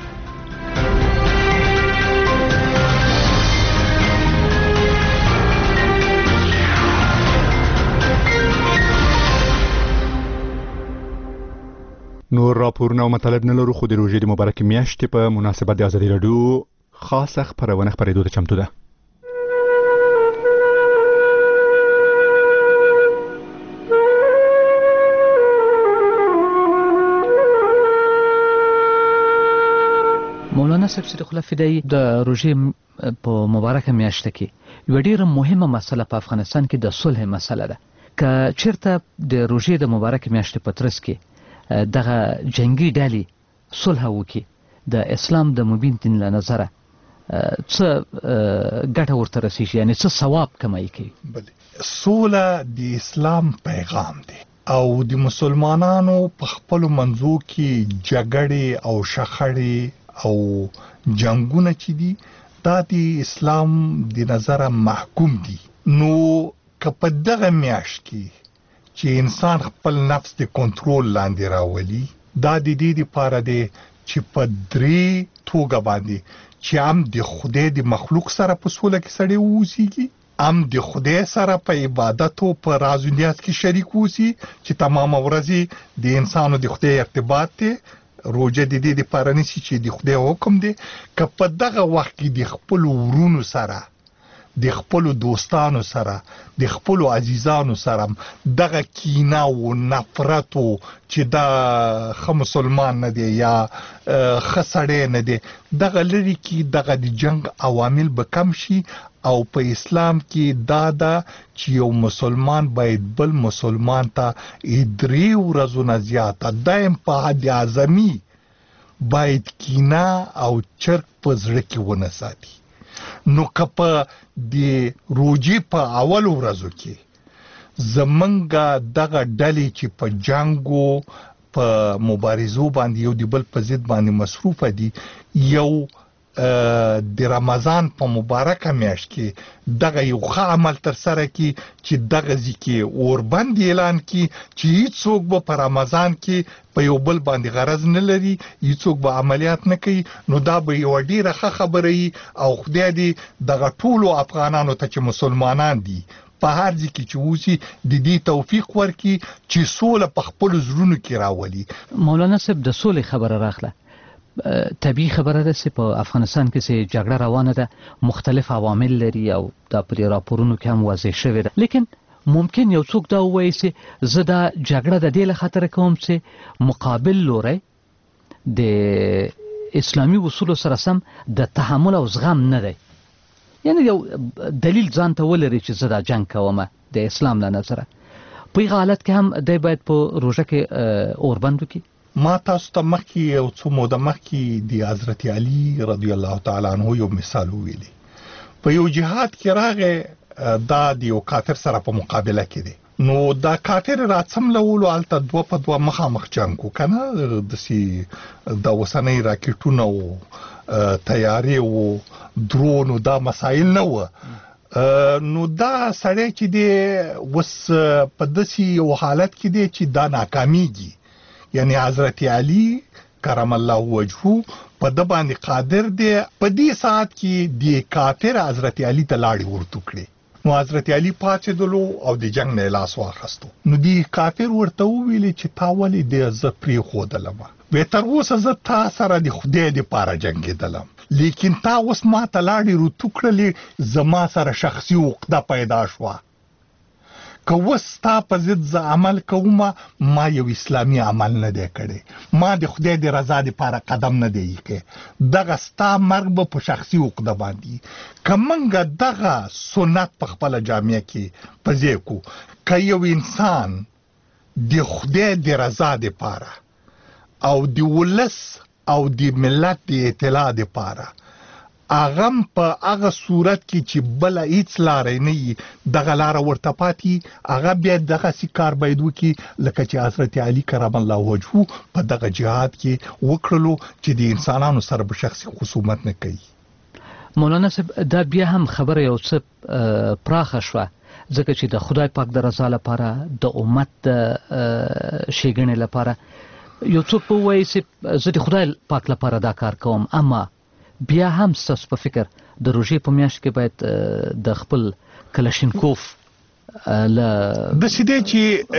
S1: نور راپورونه او مطالب نه لرو خو د روژې د مبارکې میاشتې په مناسبت د آزادي راډیو خاصه خپرونه خپرېدو ته چمتو ده.
S6: مولانا صاحب صدیق الله فدایی د روژې په مبارکه میاشت کې یو ډیره مهمه مسله په افغانستان کې د صلح مسله ده. که چیرته د روژې د مبارکه میاشت په ترڅ کې دغه جنگي ډلې صلح وکړي د اسلام د مبین دین له نظره څه ګټه ورته رسیږي یعنی څه ثواب کمای کوي؟
S8: بله صلح د اسلام پیغام دی او د مسلمانانو په خپل منځو کې جګړې او شخړې او جنگونه چې دي دا د اسلام د نظره محکوم دي. نو که په دغه میاشت کې چې انسان خپل نفس د کنټرول لاندې راولي دا د دې لپاره دی چې په درې توګه باندې چې هم د خدای د مخلوق سره په سوله کې سړی اوسېږي هم د خدای سره په عبادت او په راز و نیاز کې شریک اوسي چې تمامه ورځ د انسانو د خدای ارتباط دی. روژه د دې لپاره نیسي چې د خدای حکم دی که په دغه وخت کې د خپلو ورونو سره د خپلو دوستانو سره د خپلو عزیزانو سره دغه کینه او نفرت چې دا ښه مسلمان نه دی یا ښه سړی نه دی دغه لرې کې دغه د جنگ عوامل به کم شي او په اسلام کې دا ده چې یو مسلمان باید بل مسلمان ته درې ورځو نه زیاته دایم په حد اعظمي باید کینه او چرک په زړه کې ونه ساتي. نو که په د روژې په اولو ورځو کې زمونږ دغه ډلې چې په جنګو په مبارزو باندې یو د بل په ضد باندې مصروفه دي یو د رمضان په مبارکه میاشت کې دغه یو ښه عمل تر سره کی چې دغه ځکه اوربند اعلان کی چې هیڅوک به په رمضان کې په یو بل باندې غرض نه لري، هیڅوک به عملیات نه کوي، نو دا به یو ډیره ښه خبره وي او خدای دې دغه ټولو افغانانو ته چې مسلمانان دي په هر ځای کې چې اوسي د دې توفیق ورکړي چې سوله په خپل زړونو کې راولي.
S6: مولانا صاحب د سولې خبره راغله، طبیعي خبره ده چې په افغانستان کې چې جګړه روانه ده، مختلف عوامل لري او دا پر راپورونو کې هم واضح شوی ده، لیکن ممکن یو څوک دا وایي چې زه دا جګړه د دې له خاطر کوم چې مقابل لوري د اسلامي اصولو سره سم د تحمل او زغم نه دی، یعنی یو دلیل ځان ته ولري چې زه دا جنگ کوم د اسلام له نظره. په هغه حالت کې هم دی باید په روژه کې اوربند وکړي.
S8: ما تاسو ته مخکې یو څو موده مخکې د حضرت علي رضی الله تعالی عنه یو مثال ویلی. په یو جهاد کې راغی، دا د یو کافر سره په مقابله کې دی، نو دا کافر را څملولو هلته دوه په دوه مخامخ جنګ و که نه، داسې د اوسنۍ راکټونه و، تیارې و، درون و، دا مسایل نه و. نو دا سړی چې دی اوس په داسې یو حالت کې دی چې دا ناکامیږي، یعنی حضرت علی کرم الله وجهه په د باندې قادر دی په دې ساعت کې د کافر حضرت علی ته لاړې ورته کړې. نو حضرت علی پاتېدلو او د جنگ نه لاس واخیستو. نو د کافر ورته وویلې چې تا ولې دې زه پرېښودلم، وی تر اوسه زه تا سره د خدای دپاره جنګېدلم، لیکن تا اوس ما ته لاړې ورته کړلې، زما سره شخصي عقده پیدا شوه. که اوس ستا په ضد زه عمل کوم، ما یو اسلامي عمل نه دی کړی، ما د خدای د رضا دپاره قدم نه دی ایښی، دغه ستا مرګ به په شخصي عقده باندې. که موږ دغه سنت په خپله جامعه کې په ځای کو، که یو انسان د خدای د رضا دپاره او د ولس او د ملت د اطلاع دپاره اغم په هغه صورت کې چې بله هیڅ لارې نه وي، دغه لاره ورته پاتې، هغه بیا دغسې کار باید وکړي لکه چې حضرت علي کرم الله وجهه په دغه جهاد کې وکړلو چې د انسانانو سره به شخصي خصومت نه کوي.
S6: مولانا صاحب دا بیا هم خبره یو څه پراخه شوه، ځکه چې د خدای پاک د رضا لپاره، د امت د ښېګڼې لپاره یو څوک به ووایي چې زه د خدای پاک لپاره دا کار کوم، اما بیا هم ستاسو په فکر د روژې په میاشت کې باید د خپل کلشینکوف له
S8: داسې دی چې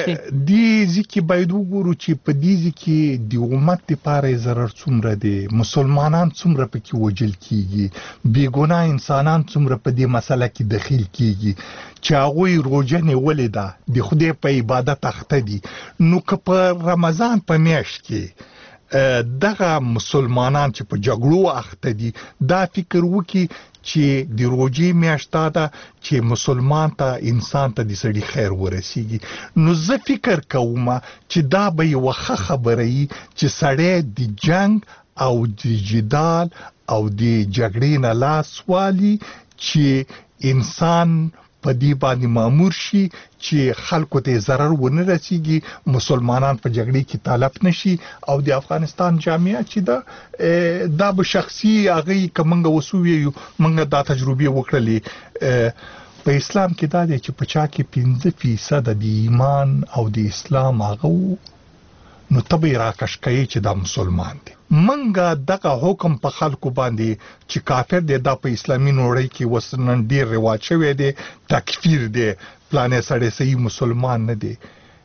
S8: دې ځای کې باید وګورو چې په دې ځای کې د امت دپاره یې ضرر څومره دی، مسلمانان څومره پکې وژل کېږي، بېګناه انسانان څومره په دې مسله کې دخیل کېږي چې هغوی روژه نیولې ده، د خدای په عبادت اخته دي. نو که په رمضان په میاشت کې دغه مسلمانان چې په جګړو اخته دي دا فکر وکړي چې د روژې میاشت دا ده چې مسلمان ته، انسان ته د سړي خیر ورسیږي، نو زه فکر کوم چې دا به یوه ښه خبره وي چې سړی د جنګ او د جدال او د جګړې نه لاس والي، چې انسان په دې باندې مامور شي چې خلکو ته ضرر ونه رسیږي، مسلمانان په جګړې کې طالب نشي، او د افغانستان جامعه چې دا دا به شخصي هغې که موږ اوس ووایو موږ دا تجربې وکړلې. په اسلام کې دا دی چې په چا کې پنځه فیصده د ایمان او د اسلام هغه وو، نو ته به یې راکش کوې چې دا مسلمان دی. منګه دغه حکم په خلکو باندې چې کافر دی، دا په اسلامي نړۍ کې اوس نن ډېر رواج شوی دی، تکفیر دی، پلانې سړی صحیح مسلمان نه دی.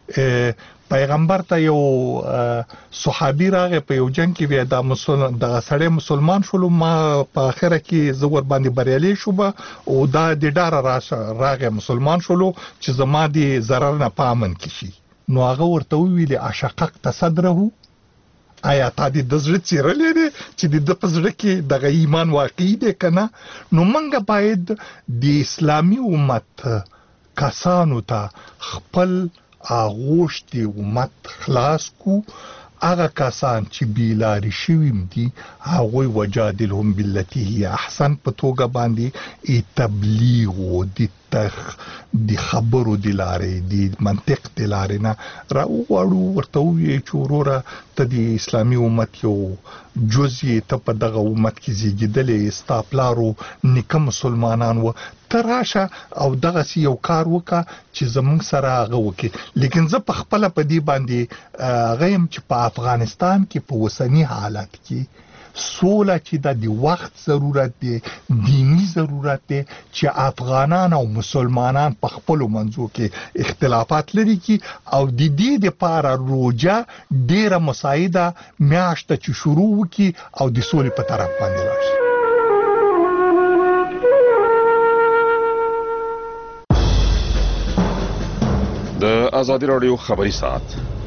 S8: پیغمبر ته یو صحابي راغی په یو جنګ کې، بیا دا دغه سړی مسلمان شولو، ما په اخره کې زه ور باندې بریالی شوم او دا د ډاره راغی مسلمان شولو چې زما د ضرر نه په امن کې شي. نو هغه ورته وویلې اشققت صدره، آیا تا دې د زړه څیرلی دی چې د ده په زړه کې دغه ایمان واقعي دی که نه؟ نو موږ باید د اسلامي امت کسانو ته خپل آغوش د امت خلاص کو، هغه کسان چې بیلارې شوي دي هغوی وجادلهم بالتي هي احسن په توګه باندې تبلیغ و د د خبرو د لارې د منطق د لارې نه راوغواړو ورته ووایو چې وروره ته د اسلامي امت یو جز یې ته په دغه امت کې زیږېدلې ستا پلارو نیکه مسلمانان و ته راشه او دغسې یو کار وکړه چې زموږ سره هغه وکړي. لیکن زه په خپله په دې باندې هغه یم چې په افغانستان کې په اوسني حالت کې سوله چې دا د وخت ضرورت دی، دینی ضرورت دی چې افغانان او مسلمانان په خپلو منځو کې اختلافات لري کی او د دې دپاره روجه ډیره مساعده میاشته چې شروع وکړي او د سولې په طرف باندې لاړ شي.
S3: د ازادي راډیو خبري ساعت